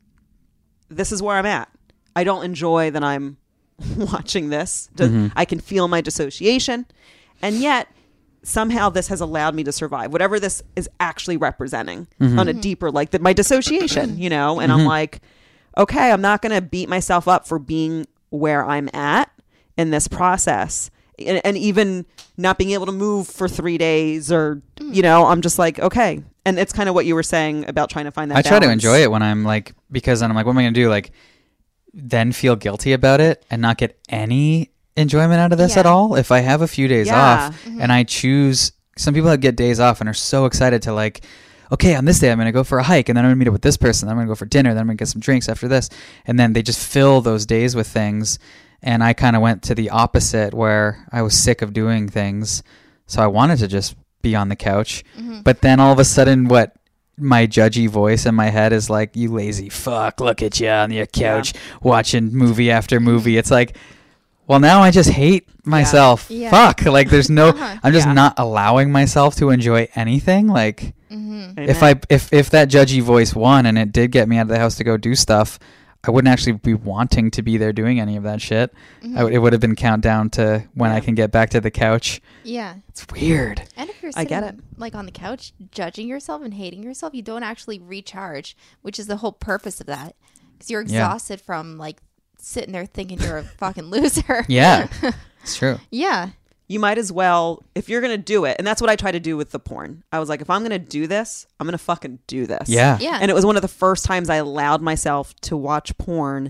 this is where I'm at. I don't enjoy that I'm watching this. I can feel my dissociation. And yet, somehow this has allowed me to survive. Whatever this is actually representing on a deeper, like my dissociation, you know? And I'm like, okay, I'm not going to beat myself up for being where I'm at in this process. And even not being able to move for 3 days or, you know, I'm just like, okay. And it's kind of what you were saying about trying to find that I balance. try to enjoy it when I'm like, because then I'm like, what am I going to do? Like, then feel guilty about it and not get any enjoyment out of this at all. If I have a few days off and I choose, some people that get days off and are so excited to like, okay, on this day I'm going to go for a hike and then I'm going to meet up with this person. Then I'm going to go for dinner. Then I'm going to get some drinks after this. And then they just fill those days with things. And I kind of went to the opposite where I was sick of doing things. So I wanted to just be on the couch. But then all of a sudden my judgy voice in my head is like, you lazy fuck, look at you on your couch watching movie after movie. It's like, well, now I just hate myself. Fuck. Like there's no, I'm just not allowing myself to enjoy anything. Like if that judgy voice won and it did get me out of the house to go do stuff, I wouldn't actually be wanting to be there doing any of that shit. It would have been countdown to when I can get back to the couch. Yeah. It's weird. And if you're sitting like on the couch judging yourself and hating yourself, you don't actually recharge, which is the whole purpose of that. Because you're exhausted from like sitting there thinking you're a fucking loser. Yeah. It's true. Yeah. You might as well, if you're going to do it. And that's what I try to do with the porn. I was like, if I'm going to do this, I'm going to fucking do this. Yeah. Yeah. And it was one of the first times I allowed myself to watch porn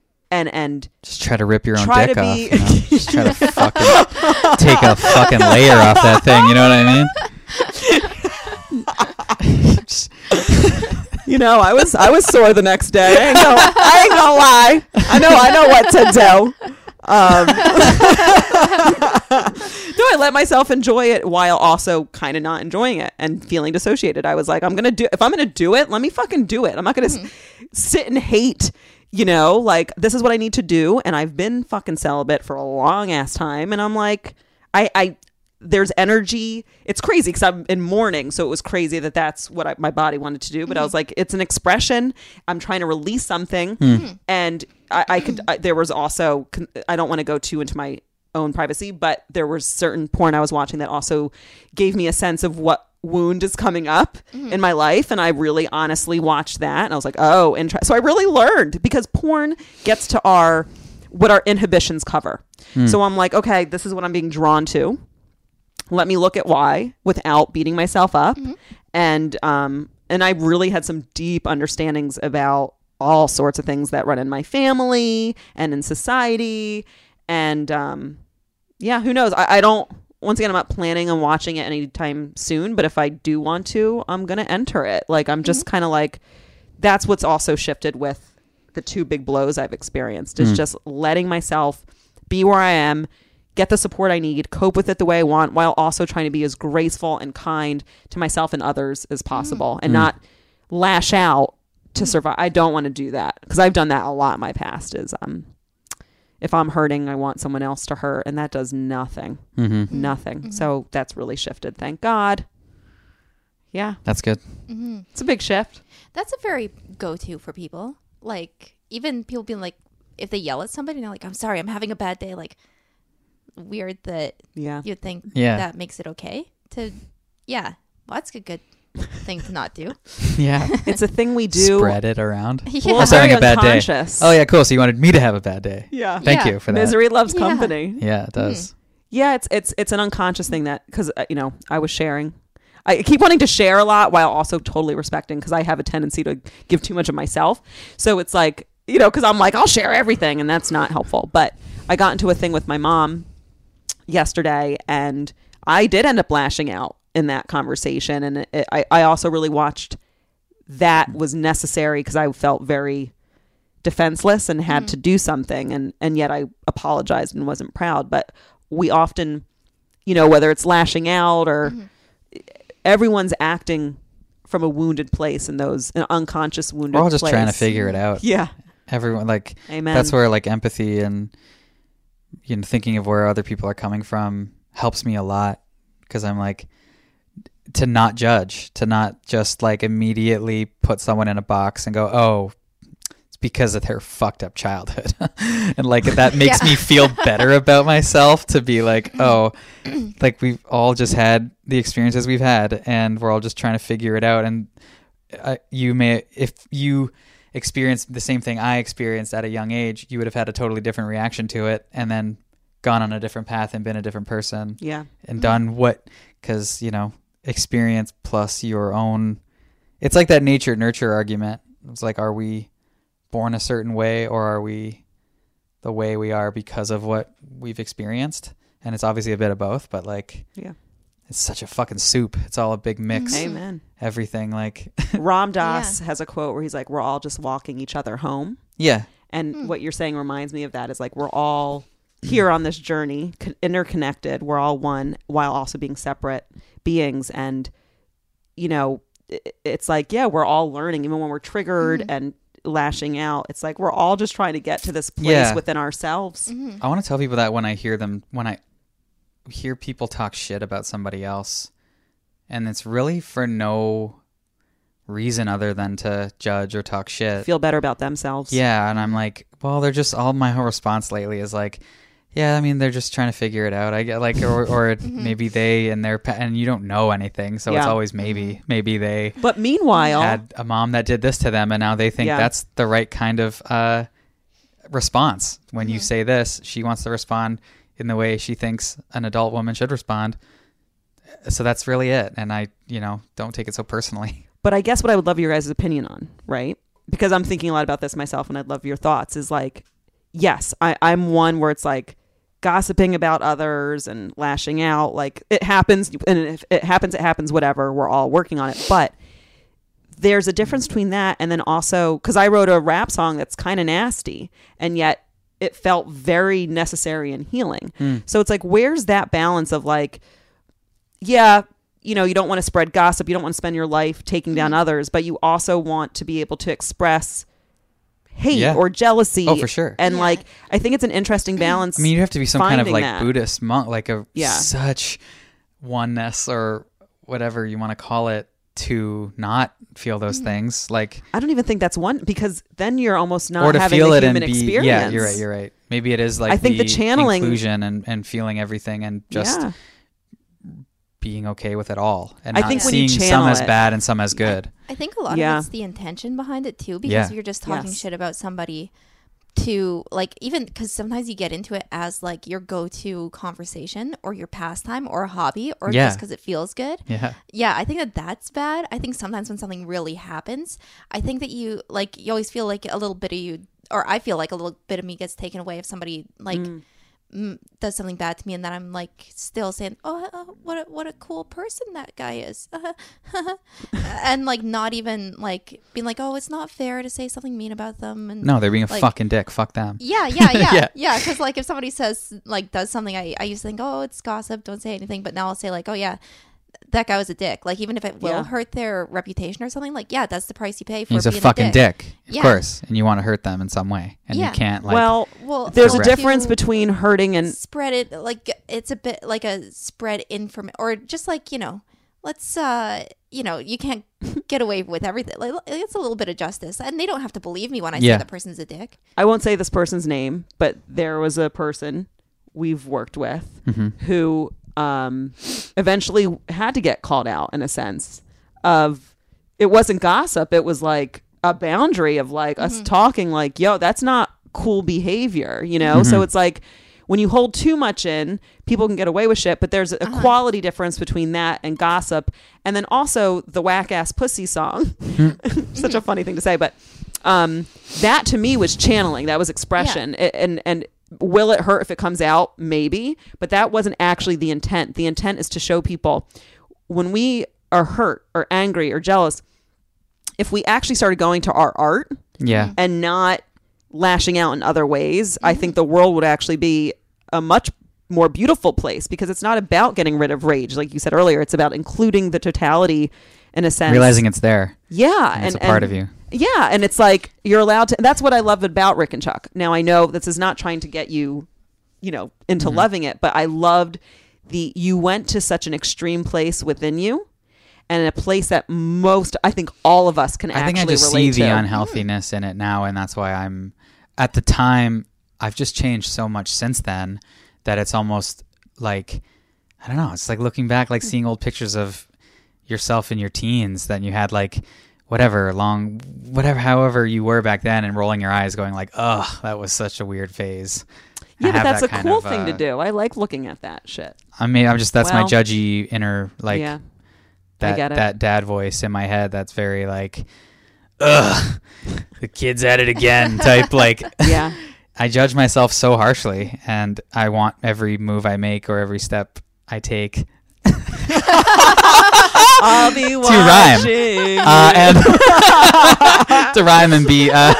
and just try to rip your own try dick to off. be You know? Just try to fucking take a fucking layer off that thing. You know what I mean? you know, I was sore the next day. I ain't gonna lie. I know what to do. No, I let myself enjoy it while also kind of not enjoying it and feeling dissociated. I was like, if I'm gonna do it, let me fucking do it. I'm not gonna sit and hate, you know, like this is what I need to do. And I've been fucking celibate for a long ass time. And I'm like, there's energy. It's crazy because I'm in mourning. So it was crazy that that's what my body wanted to do. But I was like, it's an expression. I'm trying to release something. And there was also, I don't want to go too into my own privacy, but there was certain porn I was watching that also gave me a sense of what wound is coming up in my life. And I really honestly watched that. And I was like, oh, so I really learned because porn gets to what our inhibitions cover. So I'm like, okay, this is what I'm being drawn to. Let me look at why without beating myself up. And I really had some deep understandings about all sorts of things that run in my family and in society. And yeah, who knows? I don't, once again, I'm not planning on watching it anytime soon, but if I do want to, I'm going to enter it. Like, I'm just kind of like, that's what's also shifted with the two big blows I've experienced is just letting myself be where I am, get the support I need, cope with it the way I want, while also trying to be as graceful and kind to myself and others as possible and not lash out to survive. I don't want to do that because I've done that a lot in my past is if I'm hurting, I want someone else to hurt, and that does nothing. Nothing. So that's really shifted. Thank God. Yeah. That's good. It's a big shift. That's a very go-to for people. Like, even people being like, if they yell at somebody and they're like, I'm sorry, I'm having a bad day. Like, weird that you'd think that makes it okay to, well, that's a good thing to not do. Yeah. It's a thing we do. Spread it around. Yeah. Well, I'm having a bad day. unconscious. Oh, yeah, cool. So you wanted me to have a bad day. Yeah. Thank you for that. Misery loves company. Yeah, it does. Yeah, it's an unconscious thing that, because, I was sharing. I keep wanting to share a lot while also totally respecting, because I have a tendency to give too much of myself. So it's like, because I'm like, I'll share everything, and that's not helpful. But I got into a thing with my mom yesterday, and I did end up lashing out in that conversation. And I also really watched that was necessary because I felt very defenseless and had to do something. And yet I apologized and wasn't proud. But we often, whether it's lashing out or everyone's acting from a wounded place in those an unconscious wounded We're all just place. trying to figure it out. Yeah. Everyone, like, Amen. that's where, like, empathy and, thinking of where other people are coming from helps me a lot, because I'm like, to not judge, to not just, like, immediately put someone in a box and go, oh, it's because of their fucked up childhood. And, like, that makes me feel better about myself, to be like, oh, like, we've all just had the experiences we've had, and we're all just trying to figure it out. And if you experienced the same thing I experienced at a young age, you would have had a totally different reaction to it, and then gone on a different path and been a different person. Yeah. And done because, experience plus your own, it's like that nature nurture argument. It's like, are we born a certain way, or are we the way we are because of what we've experienced? And it's obviously a bit of both, but like, it's such a fucking soup. It's all a big mix. Amen. Everything, like Ram Dass has a quote where he's like, we're all just walking each other home. Yeah. And what you're saying reminds me of that, is like, we're all here on this journey, interconnected. We're all one while also being separate beings. And, it's like, we're all learning, even when we're triggered and lashing out. It's like, we're all just trying to get to this place within ourselves. I want to tell people that when I hear people talk shit about somebody else, and it's really for no reason other than to judge or talk shit, Feel better about themselves. Yeah. And I'm like, well, they're just, all my whole response lately is like, yeah, I mean, they're just trying to figure it out. I get like, or maybe they and and you don't know anything. So it's always maybe they But meanwhile, had a mom that did this to them, and now they think that's the right kind of response. When you say this, she wants to respond in the way she thinks an adult woman should respond. So that's really it. And I, don't take it so personally. But I guess what I would love your guys' opinion on, right? Because I'm thinking a lot about this myself, and I'd love your thoughts, is like, yes, I'm one where it's like gossiping about others and lashing out. Like, it happens, and if it happens, whatever. We're all working on it. But there's a difference between that and then also, because I wrote a rap song that's kind of nasty, and yet it felt very necessary and healing. So it's like, where's that balance of like, you don't want to spread gossip. You don't want to spend your life taking down others, but you also want to be able to express hate or jealousy. Oh, for sure. And like, I think it's an interesting balance. I mean, you have to be some kind of like that. Buddhist monk, like such oneness or whatever you want to call it, to not feel those things. Like, I don't even think that's one, because then you're almost not or to having feel the it human and be, experience. yeah, you're right. Maybe it is like, I think the channeling inclusion and feeling everything and just being okay with it all, and I not think when you seeing some channel as it- bad and some as good. I think a lot of it's the intention behind it too, because you're just talking shit about somebody to like, even because sometimes you get into it as like your go-to conversation or your pastime or a hobby or Yeah. just because it feels good. Yeah. I think that that's bad. I think sometimes when something really happens, I think that you always feel like a little bit of you, or I feel like a little bit of me gets taken away if somebody like does something bad to me, and then I'm like still saying, oh, what a cool person that guy is, and like not even like being like, oh, it's not fair to say something mean about them. And No, they're being a like, fucking dick. Fuck them. yeah. Yeah. Because like if somebody says like does something, I used to think, oh, it's gossip, don't say anything. But now I'll say like, oh yeah, that guy was a dick. Like even if it will hurt their reputation or something, like that's the price you pay for. He's a being fucking dick. Of Yeah. course, and you want to hurt them in some way, and you can't like. well, Well, there's a well, difference to between hurting and spread it, like it's a bit like a spread information, or just like let's you can't get away with everything. Like it's a little bit of justice, and they don't have to believe me when I say the person's a dick. I won't say this person's name, but there was a person we've worked with who eventually had to get called out in a sense of, it wasn't gossip. It was like a boundary of like us talking like, yo, that's not cool behavior, So it's like when you hold too much in, people can get away with shit, but there's a quality difference between that and gossip. And then also the whack ass pussy song, such a funny thing to say, but that to me was channeling. That was expression. And will it hurt if it comes out? Maybe, but that wasn't actually the intent. The intent is to show people when we are hurt or angry or jealous, if we actually started going to our art and not lashing out in other ways, I think the world would actually be a much more beautiful place, because it's not about getting rid of rage. Like you said earlier, it's about including the totality in a sense. Realizing it's there. Yeah. And it's a part of you. Yeah, and it's like you're allowed to. That's what I love about Rick and Chuck. Now I know this is not trying to get you, into loving it, but I loved you went to such an extreme place within you, and a place that I think all of us can actually relate to. I think I just see the unhealthiness in it now, and that's why at the time, I've just changed so much since then that it's almost like, I don't know, it's like looking back, like seeing old pictures of yourself in your teens that you had like, however you were back then, and rolling your eyes going like, oh, that was such a weird phase. Yeah, but that's a cool thing to do. I like looking at that shit. I mean, that's my judgy inner, like, that dad voice in my head that's very like, ugh, the kid's at it again type, like, yeah. I judge myself so harshly, and I want every move I make or every step I take I'll be watching to rhyme and to rhyme and be every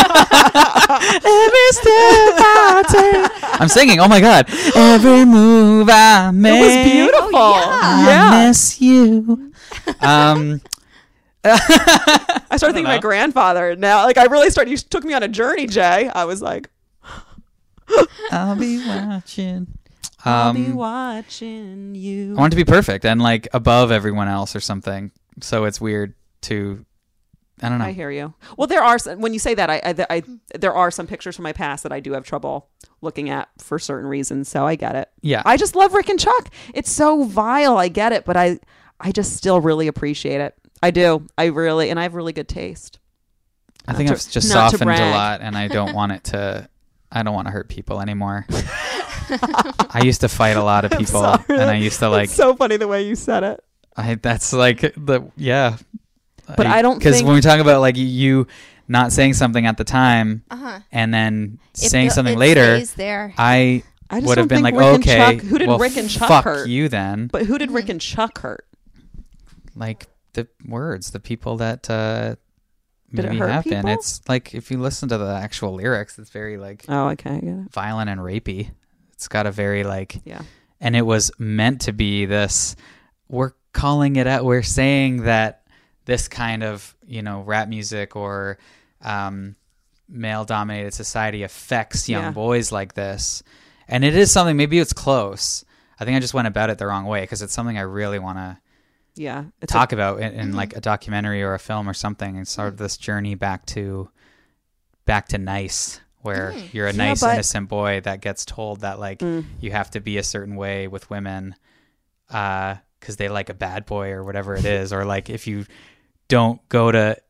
step I take. I'm singing. Oh my god! Every move I make. It was beautiful. Oh, I miss you. I started thinking of my grandfather now. Like I really started. You took me on a journey, Jay. I was like, I'll be watching. I'll be watching you. I want it to be perfect and like above everyone else or something. So it's weird to, I don't know. I hear you. Well, there are when you say that, there are some pictures from my past that I do have trouble looking at for certain reasons. So I get it. Yeah. I just love Rick and Chuck. It's so vile. I get it, but I just still really appreciate it. I do. I have really good taste. I think I've just softened a lot, and I don't want to hurt people anymore. I used to fight a lot of people, and I used to like. It's so funny the way you said it. That's like But I don't because think when we talk about like you not saying something at the time, and then saying something later, stays there. I just would have don't been think like, Rick and okay, Chuck- who did well, Rick and Chuck fuck hurt? you then. But who did Rick and Chuck hurt? Like the words, the people that Did it maybe hurt have been. people? It's like if you listen to the actual lyrics, it's very like Oh, okay, I get it. violent and rapey. It's got a very like, Yeah. and it was meant to be this. We're calling it out. We're saying that this kind of rap music or male-dominated society affects young boys like this, and it is something. Maybe it's close. I think I just went about it the wrong way because it's something I really want to. Yeah, Talk about in like a documentary or a film or something, and sort of this journey back to nice, where you're a nice innocent boy that gets told that like you have to be a certain way with women because they like a bad boy or whatever it is, or like if you don't go to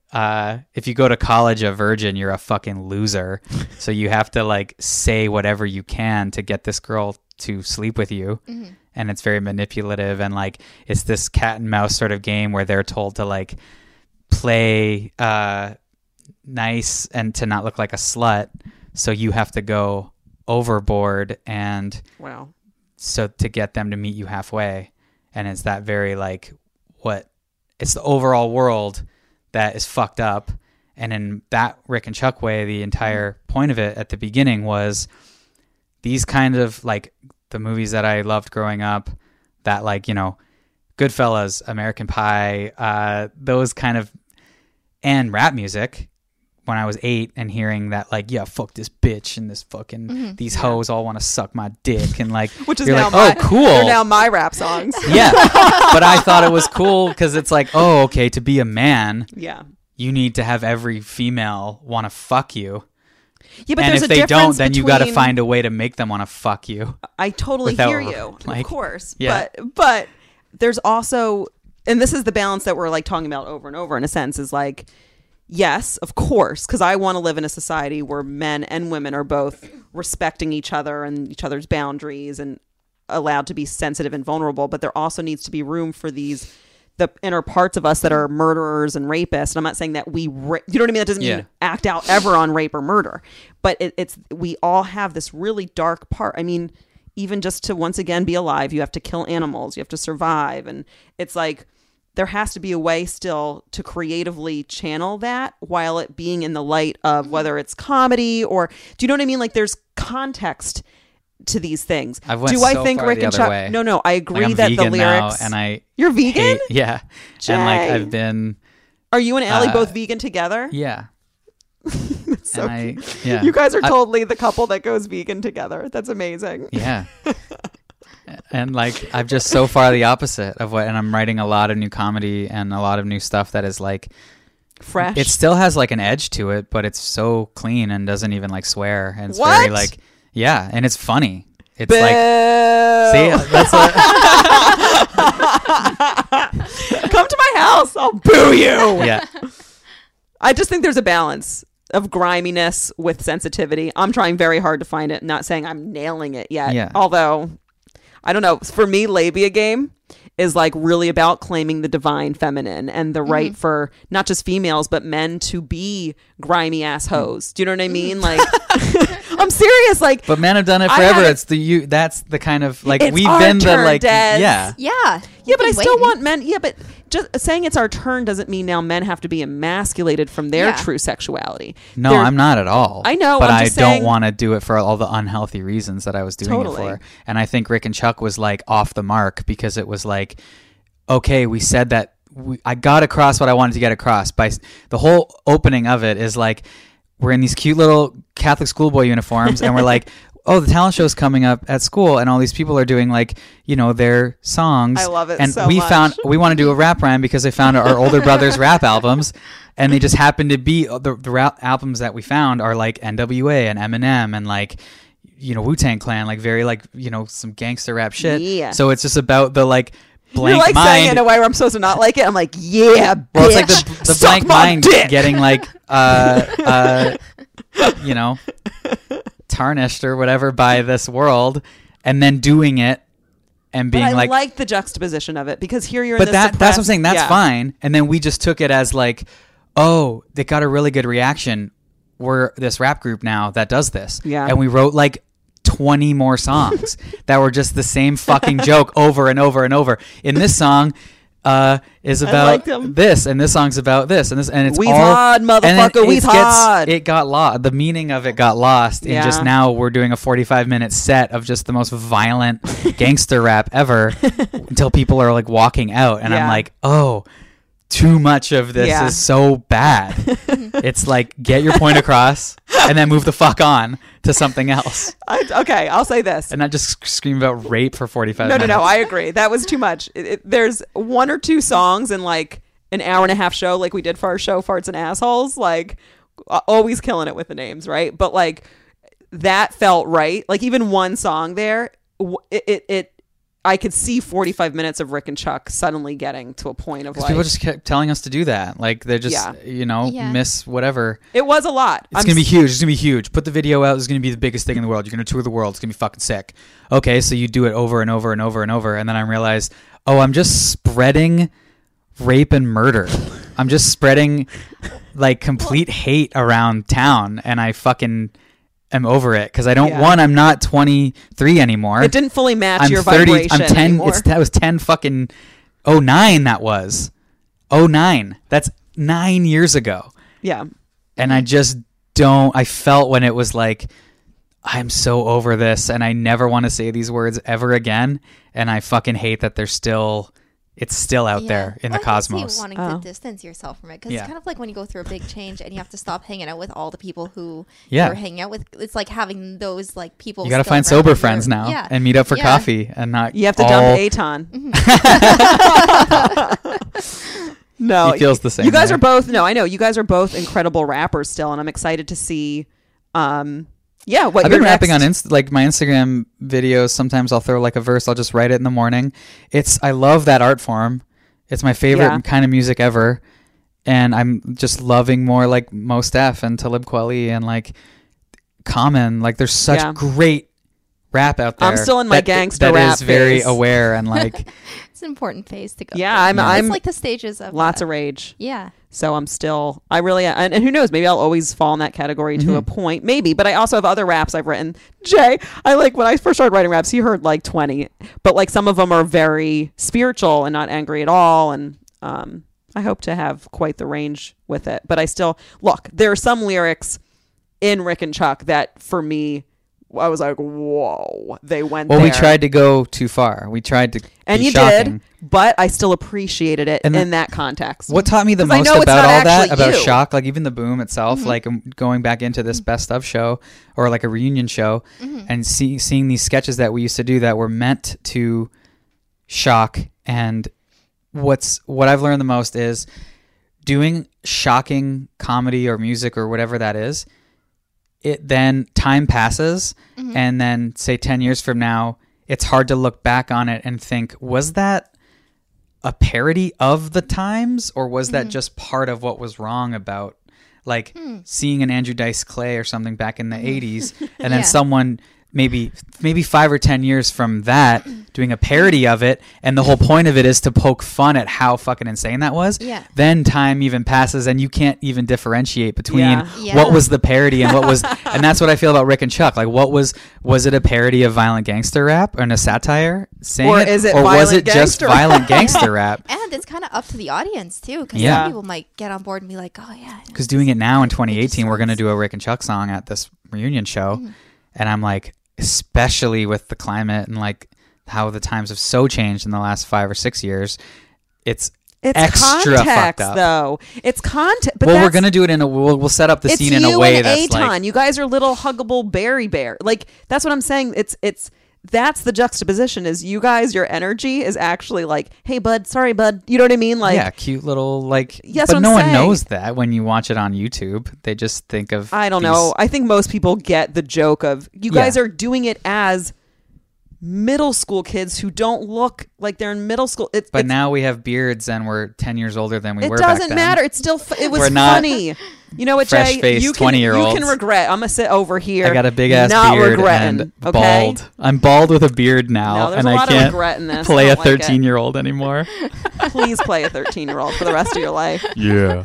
if you go to college a virgin, you're a fucking loser. So you have to like say whatever you can to get this girl to sleep with you. Mm-hmm. And it's very manipulative, and like it's this cat and mouse sort of game where they're told to like play nice and to not look like a slut. So you have to go overboard, and Wow. so to get them to meet you halfway. And it's that very like it's the overall world that is fucked up. And in that Rick and Chuck way, the entire point of it at the beginning was these kind of like the movies that I loved growing up, that like, you know, Goodfellas, American Pie, those kind of, and rap music when I was 8 and hearing that like, yeah, fuck this bitch and this fucking, these hoes all want to suck my dick, and like, Which is you're now like, oh, cool. They're now my rap songs. Yeah. But I thought it was cool because it's like, oh, okay, to be a man, Yeah. you need to have every female want to fuck you. Yeah, but And there's if a they difference don't, then you got to between- find a way to make them want to fuck you. I totally without, hear you, like, of course. yeah. But there's also, and this is the balance that we're like talking about over and over in a sense, is like, yes, of course, because I want to live in a society where men and women are both respecting each other and each other's boundaries and allowed to be sensitive and vulnerable. But there also needs to be room for the inner parts of us that are murderers and rapists. And I'm not saying that you know what I mean? That doesn't mean act out ever on rape or murder, but it's, we all have this really dark part. I mean, even just to once again be alive, you have to kill animals, you have to survive. And it's like, there has to be a way still to creatively channel that while it being in the light of whether it's comedy or, do you know what I mean? Like there's context to these things. I've went Do I so think far Rick the and other Chuck? way. No, I agree Like, I'm that the vegan now, lyrics. and I You're vegan? hate, yeah. And like Jay. I've been, Are you and Allie both vegan together? yeah. So And yeah. you guys are totally the couple that goes vegan together. That's amazing. Yeah. And like I'm just so far the opposite of what, and I'm writing a lot of new comedy and a lot of new stuff that is like Fresh. it still has like an edge to it, but it's so clean and doesn't even like swear, and it's What? very like, yeah, and it's funny. It's Boo. like, see, that's what, Come to my house. I'll boo you. yeah. I just think there's a balance of griminess with sensitivity. I'm trying very hard to find it. Not saying I'm nailing it yet. Yeah. Although, I don't know. For me, Labia Game is like really about claiming the divine feminine and the right for not just females, but men to be grimy ass hoes. Do you know what I mean? Like, I'm serious. Like, But men have done it I forever. haven't- It's that's the kind of like It's we've our been the turn, like, Des. yeah. Yeah. yeah, but I Been still waiting. want men. Yeah, but just saying it's our turn doesn't mean now men have to be emasculated from their Yeah. true sexuality. No, They're- I'm not at all. I know, but I'm I just don't saying- want to do it for all the unhealthy reasons that I was doing Totally. it for. And I think Rick and Chuck was like off the mark because it was like, okay, we said that I got across what I wanted to get across by the whole opening of it is like we're in these cute little Catholic schoolboy uniforms and we're like, oh, the talent show's coming up at school and all these people are doing like, you know, their songs. I love it and so we much. we want to do a rap rhyme because they found our older brother's rap albums, and they just happen to be the rap albums that we found are like NWA and Eminem and like, you know, Wu-Tang Clan, like very like, you know, some gangster rap shit. Yeah. So it's just about the like blank You're like mind. saying it in a way where I'm supposed to not like it. I'm like, yeah, Well, it's bitch. like the Suck blank my mind dick. getting like, you know, tarnished or whatever by this world, and then doing it and But being I like, like the juxtaposition of it because here you're in but this that's what I'm suppressed- saying. That's yeah. fine. And then we just took it as like, oh, they got a really good reaction. We're this rap group now that does this. Yeah. And we wrote like 20 more songs that were just the same fucking joke over and over and over. In this song is about like them. this, and this song's about this, and this, and it's We've all hard, and then motherfucker, we've hard. It got lost. The meaning of it got lost, and just Yeah. now we're doing a 45-minute set of just the most violent gangster rap ever until people are like walking out, and I'm Yeah. like, oh, too much of this Yeah. is so bad. It's like, get your point across and then move the fuck on to something else, Okay, I'll say this. and not just scream about rape for 45 No, minutes. I agree. That was too much. There's one or two songs in like an hour and a half show, like we did for our show, Farts and Assholes. Like, always killing it with the names, right? But like, that felt right. Like, even one song there, I could see 45 minutes of Rick and Chuck suddenly getting to a point of like people just kept telling us to do that. Like they're just miss whatever. it was a lot. It's gonna be huge. It's gonna be huge. Put the video out. It's gonna be the biggest thing in the world. You're gonna tour the world. It's gonna be fucking sick. Okay, so you do it over and over and over and over, and then I realized, oh, I'm just spreading rape and murder. I'm just spreading like complete hate around town, and I fucking am over it because I don't I'm not 23 anymore. It didn't fully match I'm your 30, vibration I'm 10. anymore. That was 10 fucking 09. That was 09. That's 9 years ago. Yeah. And I just don't. I felt when it was like, I'm so over this, and I never want to say these words ever again. And I fucking hate that it's still out there in the cosmos. I can see wanting to distance yourself from it because it's kind of like when you go through a big change and you have to stop hanging out with all the people who you're hanging out with. It's like having those like people. You got to find sober friends now and meet up for coffee and not. You have to dump Aton. No, he feels the same. You guys are both. No, I know you guys are both incredible rappers still, and I'm excited to see. What I've been rapping on like my Instagram videos. Sometimes I'll throw like a verse. I'll just write it in the morning. I love that art form. It's my favorite kind of music ever. And I'm just loving more like Mos Def and Talib Kweli and like Common. Like there's such great rap out there. I'm still in my gangster rap that is very phase. aware and like it's an important phase to go. Yeah, through. I'm it's like the stages of lots of rage. Yeah. So I really, and who knows, maybe I'll always fall in that category to a point, maybe, but I also have other raps I've written. Jay, when I first started writing raps, he heard like 20, but like some of them are very spiritual and not angry at all. And I hope to have quite the range with it, but there are some lyrics in Rick and Chuck that for me, I was like, whoa, they went there. Well, we tried to go too far. We tried to and be you shocking. did, but I still appreciated it in that context. What taught me the most about all that, about shock, like even the boom itself, like going back into this best of show or like a reunion show and seeing these sketches that we used to do that were meant to shock. And what I've learned the most is doing shocking comedy or music or whatever that is. Then time passes and then say 10 years from now, it's hard to look back on it and think, was that a parody of the times or was that just part of what was wrong about like seeing an Andrew Dice Clay or something back in the 80s and then someone maybe 5 or 10 years from that doing a parody of it and the whole point of it is to poke fun at how fucking insane that was. Then time even passes and you can't even differentiate between what was the parody and what was and that's what I feel about Rick and Chuck. Like what was it a parody of violent gangster rap and a satire saying or it? Is it or was it just gangster violent gangster rap? And it's kind of up to the audience too because some people might get on board and be like, oh yeah, because doing it now in 2018 we're going to do a Rick and Chuck song at this reunion show and I'm like, especially with the climate and like how the times have so changed in the last 5 or 6 years, it's extra context, fucked up. Though it's context. Well, we're gonna do it in we'll set up the scene in a way that's like you guys are little huggable berry bear. Like that's what I'm saying. That's the juxtaposition is you guys, your energy is actually like, hey bud, sorry bud. You know what I mean? Like cute little like. Yes, but no one knows that when you watch it on YouTube. They just think of. I don't know. I think most people get the joke of you guys are doing it as middle school kids who don't look like they're in middle school. But now we have beards and we're 10 years older than we were back then. It doesn't matter. It's still, it was funny. You know what, Jay? You can regret. I'm going to sit over here. I got a big ass beard and bald. I'm bald with a beard now and I can't play a 13-year-old anymore. Please play a 13-year-old for the rest of your life. Yeah.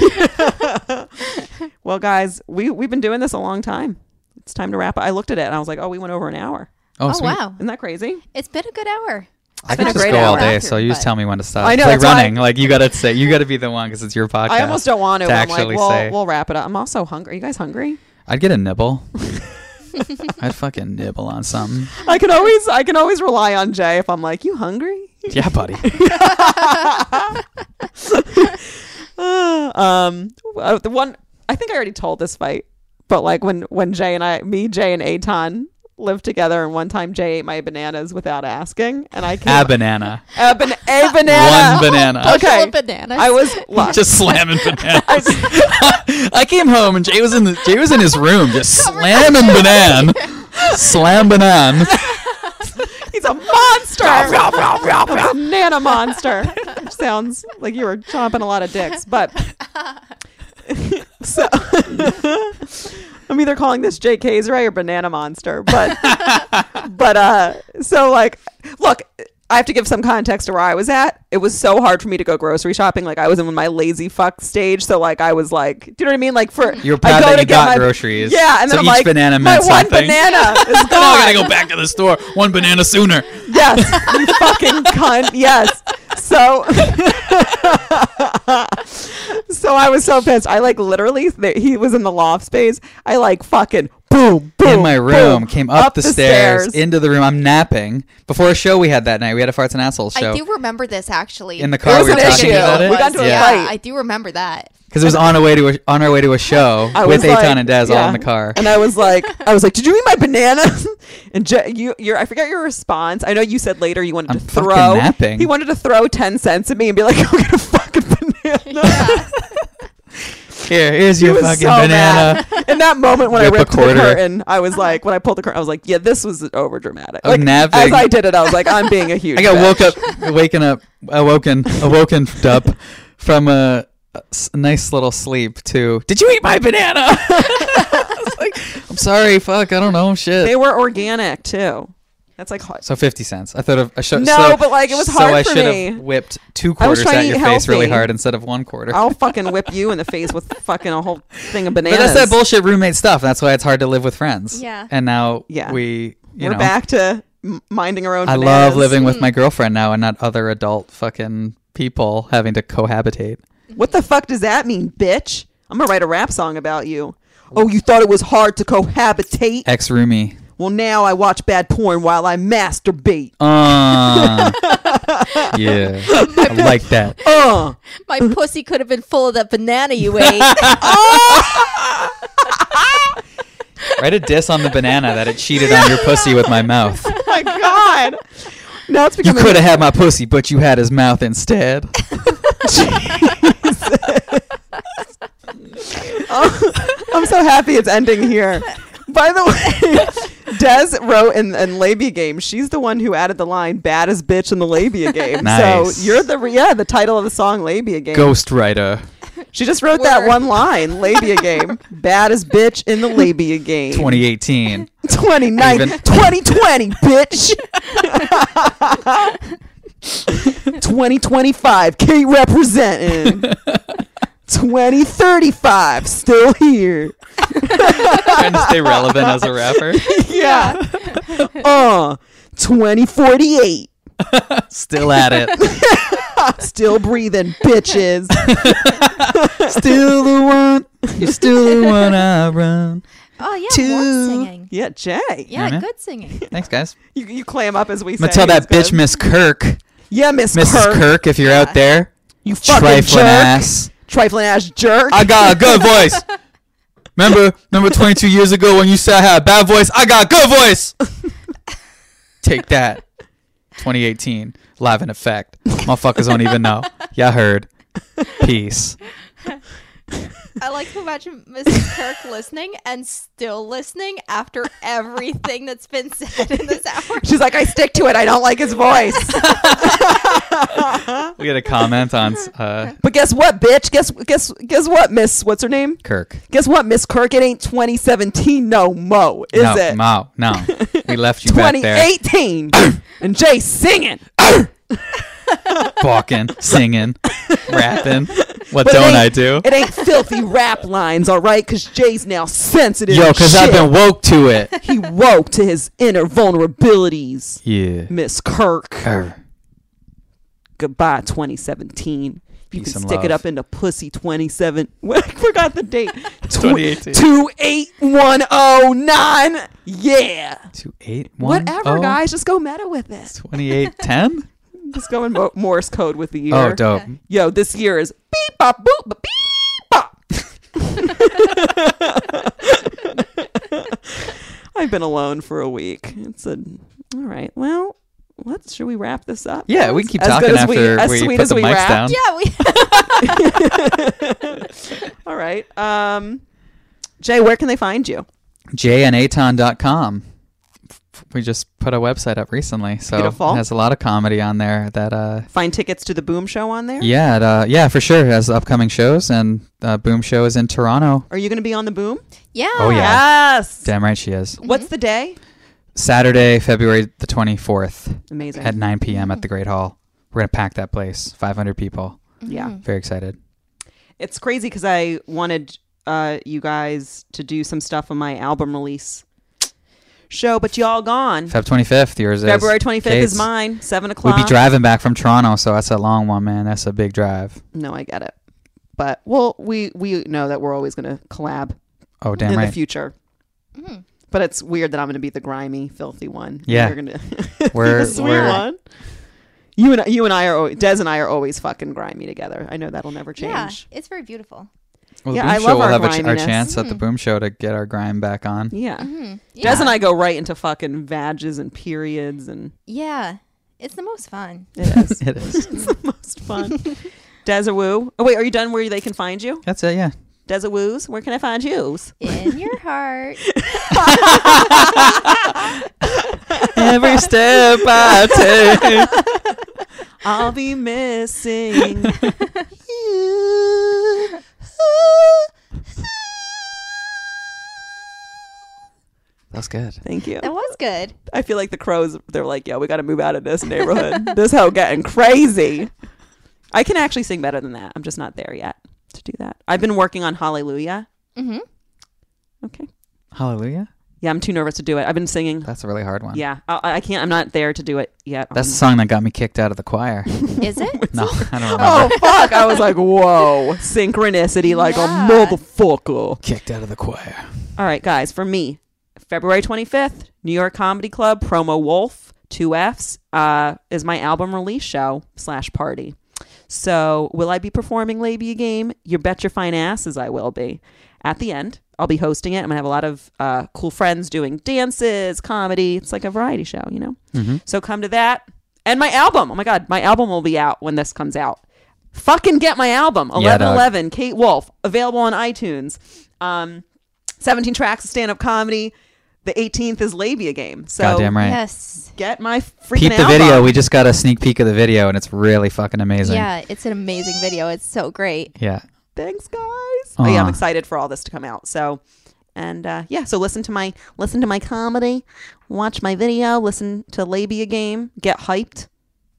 Well, guys, we've been doing this a long time. It's time to wrap up. I looked at it and I was like, oh, we went over an hour. Oh, wow. Isn't that crazy? It's been a good hour. I could just go all day, so you just tell me when to stop. I know, it's like running. Like you got to be the one because it's your podcast. I almost don't want to. I'm like, say. We'll wrap it up. I'm also hungry. Are you guys hungry? I'd get a nibble. I'd fucking nibble on something. I can always rely on Jay if I'm like, you hungry? Yeah, buddy. The one I think I already told this fight, but like when Jay and Aton lived together, and one time Jay ate my bananas without asking, and I came a banana. A banana. One banana. Okay. Bananas. I was just slamming bananas. I came home and Jay was in his room just slamming banana. Slam banana. He's a monster. monster. A banana monster. Which sounds like you were chomping a lot of dicks, but so I'm either calling this JK's Ray or banana monster, but so like, look, I have to give some context to where I was at. It was so hard for me to go grocery shopping. Like I was in my lazy fuck stage. So like I was like, do you know what I mean? Like for You were proud that you got groceries. Yeah, and then so I'm each like, banana my meant one something. banana is gone. Now I gotta go back to the store. One banana sooner. Yes, you fucking cunt. Yes. So, so I was so pissed. I like literally, he was in the loft space. I like fucking boom, boom. In my room, boom, came up the stairs, into the room. I'm napping. Before a show we had that night, we had a Farts and Assholes show. I do remember this actually. In the It car, was we were an talking issue. about it. We got into a yeah, fight. I do remember that. Because it was on our way to a show I with was like, Eitan and Des all yeah. in the car. And I was like, did you eat my banana? And I forget your response. I know you said later you wanted I'm to fucking throw. napping. He wanted to throw 10 cents at me and be like, "Go get a fucking banana." Yeah. Here's He your was fucking so banana. mad. In that moment when I Rip a ripped the quarter. curtain, I was like, when I pulled the curtain, I was like, yeah, this was over dramatic. I'm Like, napping. as I did it, I was like, I'm being a huge I got bitch. awoken up from a nice little sleep to, did you eat my banana? I was like, I'm sorry, fuck, I don't know, shit. They were organic too. That's like hot. So 50 cents. I thought of a show. No, but, like, it was hard I for should me. have whipped 2 I was quarters trying at to your eat face really healthy. hard instead of 1 quarter. I'll fucking whip you in the face with fucking a whole thing of bananas. But that's that bullshit roommate stuff. That's why it's hard to live with friends. Yeah. And now Yeah. we're back to minding our own I bananas. love living with my girlfriend now and not other adult fucking people having to cohabitate. What the fuck does that mean, bitch? I'm gonna write a rap song about you. Oh, you thought it was hard to cohabitate? Ex-roomie. Well, now I watch bad porn while I masturbate. Yeah. I like that. My pussy could have been full of that banana you ate. Write a diss on the banana that it cheated on your pussy with my mouth. Oh my god! Now it's You becoming. could have had my pussy, but you had his mouth instead. I'm so happy it's ending here. By the way, Des wrote in Labia Game. She's the one who added the line "baddest bitch in the Labia Game." Nice. So you're the title of the song "Labia Game." Ghostwriter. She just wrote that Word. one line, "Labia Game." Baddest bitch in the Labia Game. 2018. 29, Even- 2020, bitch. 2025, Kate representing. 2035, still here. Trying to stay relevant as a rapper. Yeah. 2048, Still at it. still breathing, bitches. Still the one. You're still the one I run. Oh yeah, Two. more singing. Yeah, Jay. Yeah, man. good singing. Thanks, guys. You clam up as we I'm say. going to tell that It's bitch, good. Miss Kirk. Yeah, Mrs. Kirk, if you're out there. You fucking Trifling jerk. ass. Trifling ass jerk. I got a good voice. Remember 22 years ago when you said I had a bad voice? I got a good voice. Take that. 2018. Live in effect. Motherfuckers don't even know. Y'all heard. Peace. I like to imagine Mrs. Kirk listening and still listening after everything that's been said in this hour. She's like, I stick to it. I don't like his voice. We get a comment on But guess what, bitch? Guess what, Miss? What's her name? Kirk. Guess what, Miss Kirk? It ain't 2017 no mo, is no, it? No. We left you back there. 2018. And Jay singing. Walking, singing, rapping. What But it don't ain't- I do? It ain't filthy rap lines, all right? Because Jay's now sensitive. Yo, because because I've been woke to it. He woke to his inner vulnerabilities, Yeah. Miss Kirk. Err. Goodbye, 2017. You Peace can and stick it love. up into pussy 27. I forgot the date. 2018. 28109. Yeah. 281. Whatever, guys. Just go meta with it. 2810. Just go in Morse code with the year. Oh, dope. Yo, this year is beep bop boop ba, beep bop. I've been alone for a week. All right. Well, should we wrap this up? Yeah, guys? we can keep As talking good as after as we sweet put as the we mics wrap. down. Yeah, All right. Jay, where can they find you? jayandaton.com. we just put a website up recently, so Beautiful. it has a lot of comedy on there. That Find tickets to the Boom Show on there. yeah, for sure. It has upcoming shows, and Boom Show is in Toronto. Are you going to be on the Boom? Yeah. Oh, yeah. Yes. Damn right she is. What's the day? Saturday, February the 24th Amazing. at 9 p.m. at the Great Hall. We're gonna pack that place. 500 people. Yeah. Very excited. It's crazy because I wanted you guys to do some stuff on my album release show, but y'all gone. Feb 25th. Yours is. February 25th Kate's. is mine. 7 We'd o'clock. be driving back from Toronto, so that's a long one, man. That's a big drive. No, I get it. But well, we know that we're always going to collab Oh, damn in right. the future. But it's weird that I'm going to be the grimy, filthy one. Yeah. You're going to We're- the sweet we're- one. You and I are Des and I are always fucking grimy together. I know that'll never Yeah, change. it's very beautiful. Well, Yeah, the Boom I Show love will our have our griminess. chance at the Boom Show to get our grime back on. Yeah. Yeah. Des and I go right into fucking vages and periods, and Yeah, it's the most fun. it is. It is. It's the most fun. Des a woo. Oh wait, are you done where they can find you? That's it. Yeah. Des a woos. Where can I find you? In your heart. Every step I take. I'll be missing you. That's good. Thank you. That was good. I feel like the Crows, they're like, yeah, we got to move out of this neighborhood. This hoe getting crazy. I can actually sing better than that. I'm just not there yet to do that. I've been working on Hallelujah. Mm-hmm. Okay. Hallelujah. Yeah, I'm too nervous to do it. I've been singing. That's a really hard one. Yeah, I can't. I'm not there to do it yet. That's the song that got me kicked out of the choir. Is it? No, I don't remember. Oh, fuck. I was like, whoa. Synchronicity like Yeah. a motherfucker. Kicked out of the choir. All right, guys, for me, February 25th, New York Comedy Club, Promo Wolf, 2Fs, is my album release show / party. So will I be performing Labia Game? You bet your fine asses I will be. At the end, I'll be hosting it. I'm going to have a lot of cool friends doing dances, comedy. It's like a variety show, you know? Mm-hmm. So come to that. And my album. Oh, my God. My album will be out when this comes out. Fucking get my album. Yeah, dog. 1111, Kate Wolf. Available on iTunes. 17 tracks of stand-up comedy. The 18th is Labia Game. So Goddamn right. Yes. get my freaking Peep the album. video. We just got a sneak peek of the video, and it's really fucking amazing. Yeah, it's an amazing video. It's so great. Yeah. Thanks, guys. Oh, yeah, I'm Aw. excited for all this to come out. So, and yeah, so listen to my comedy, watch my video, listen to Labia Game, get hyped.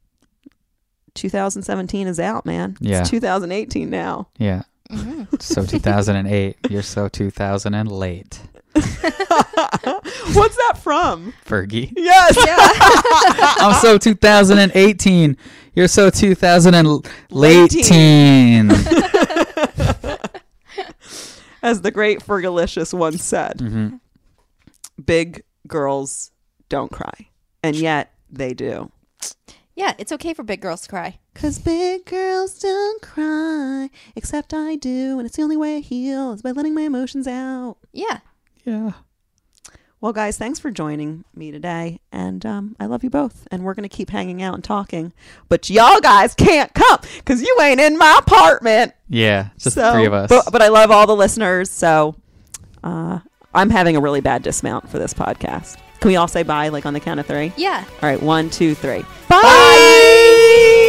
2017 is out, man. Yeah. It's 2018 now. Yeah. So 2008. You're so 2000 and late. What's that from? Fergie. Yes. I'm so 2018. You're so 2000 and late teen. As the great Fergalicious once said, Mm-hmm. big girls don't cry. And yet they do. Yeah, it's okay for big girls to cry. 'Cause big girls don't cry, except I do. And it's the only way I heal is by letting my emotions out. Yeah. Yeah. Well, guys, thanks for joining me today. And I love you both. And we're going to keep hanging out and talking. But y'all guys can't come because you ain't in my apartment. Yeah. Just So, the three of us. But I love all the listeners. So I'm having a really bad dismount for this podcast. Can we all say bye, like on the count of 3? Yeah. All right, 1, 2, 3. Bye.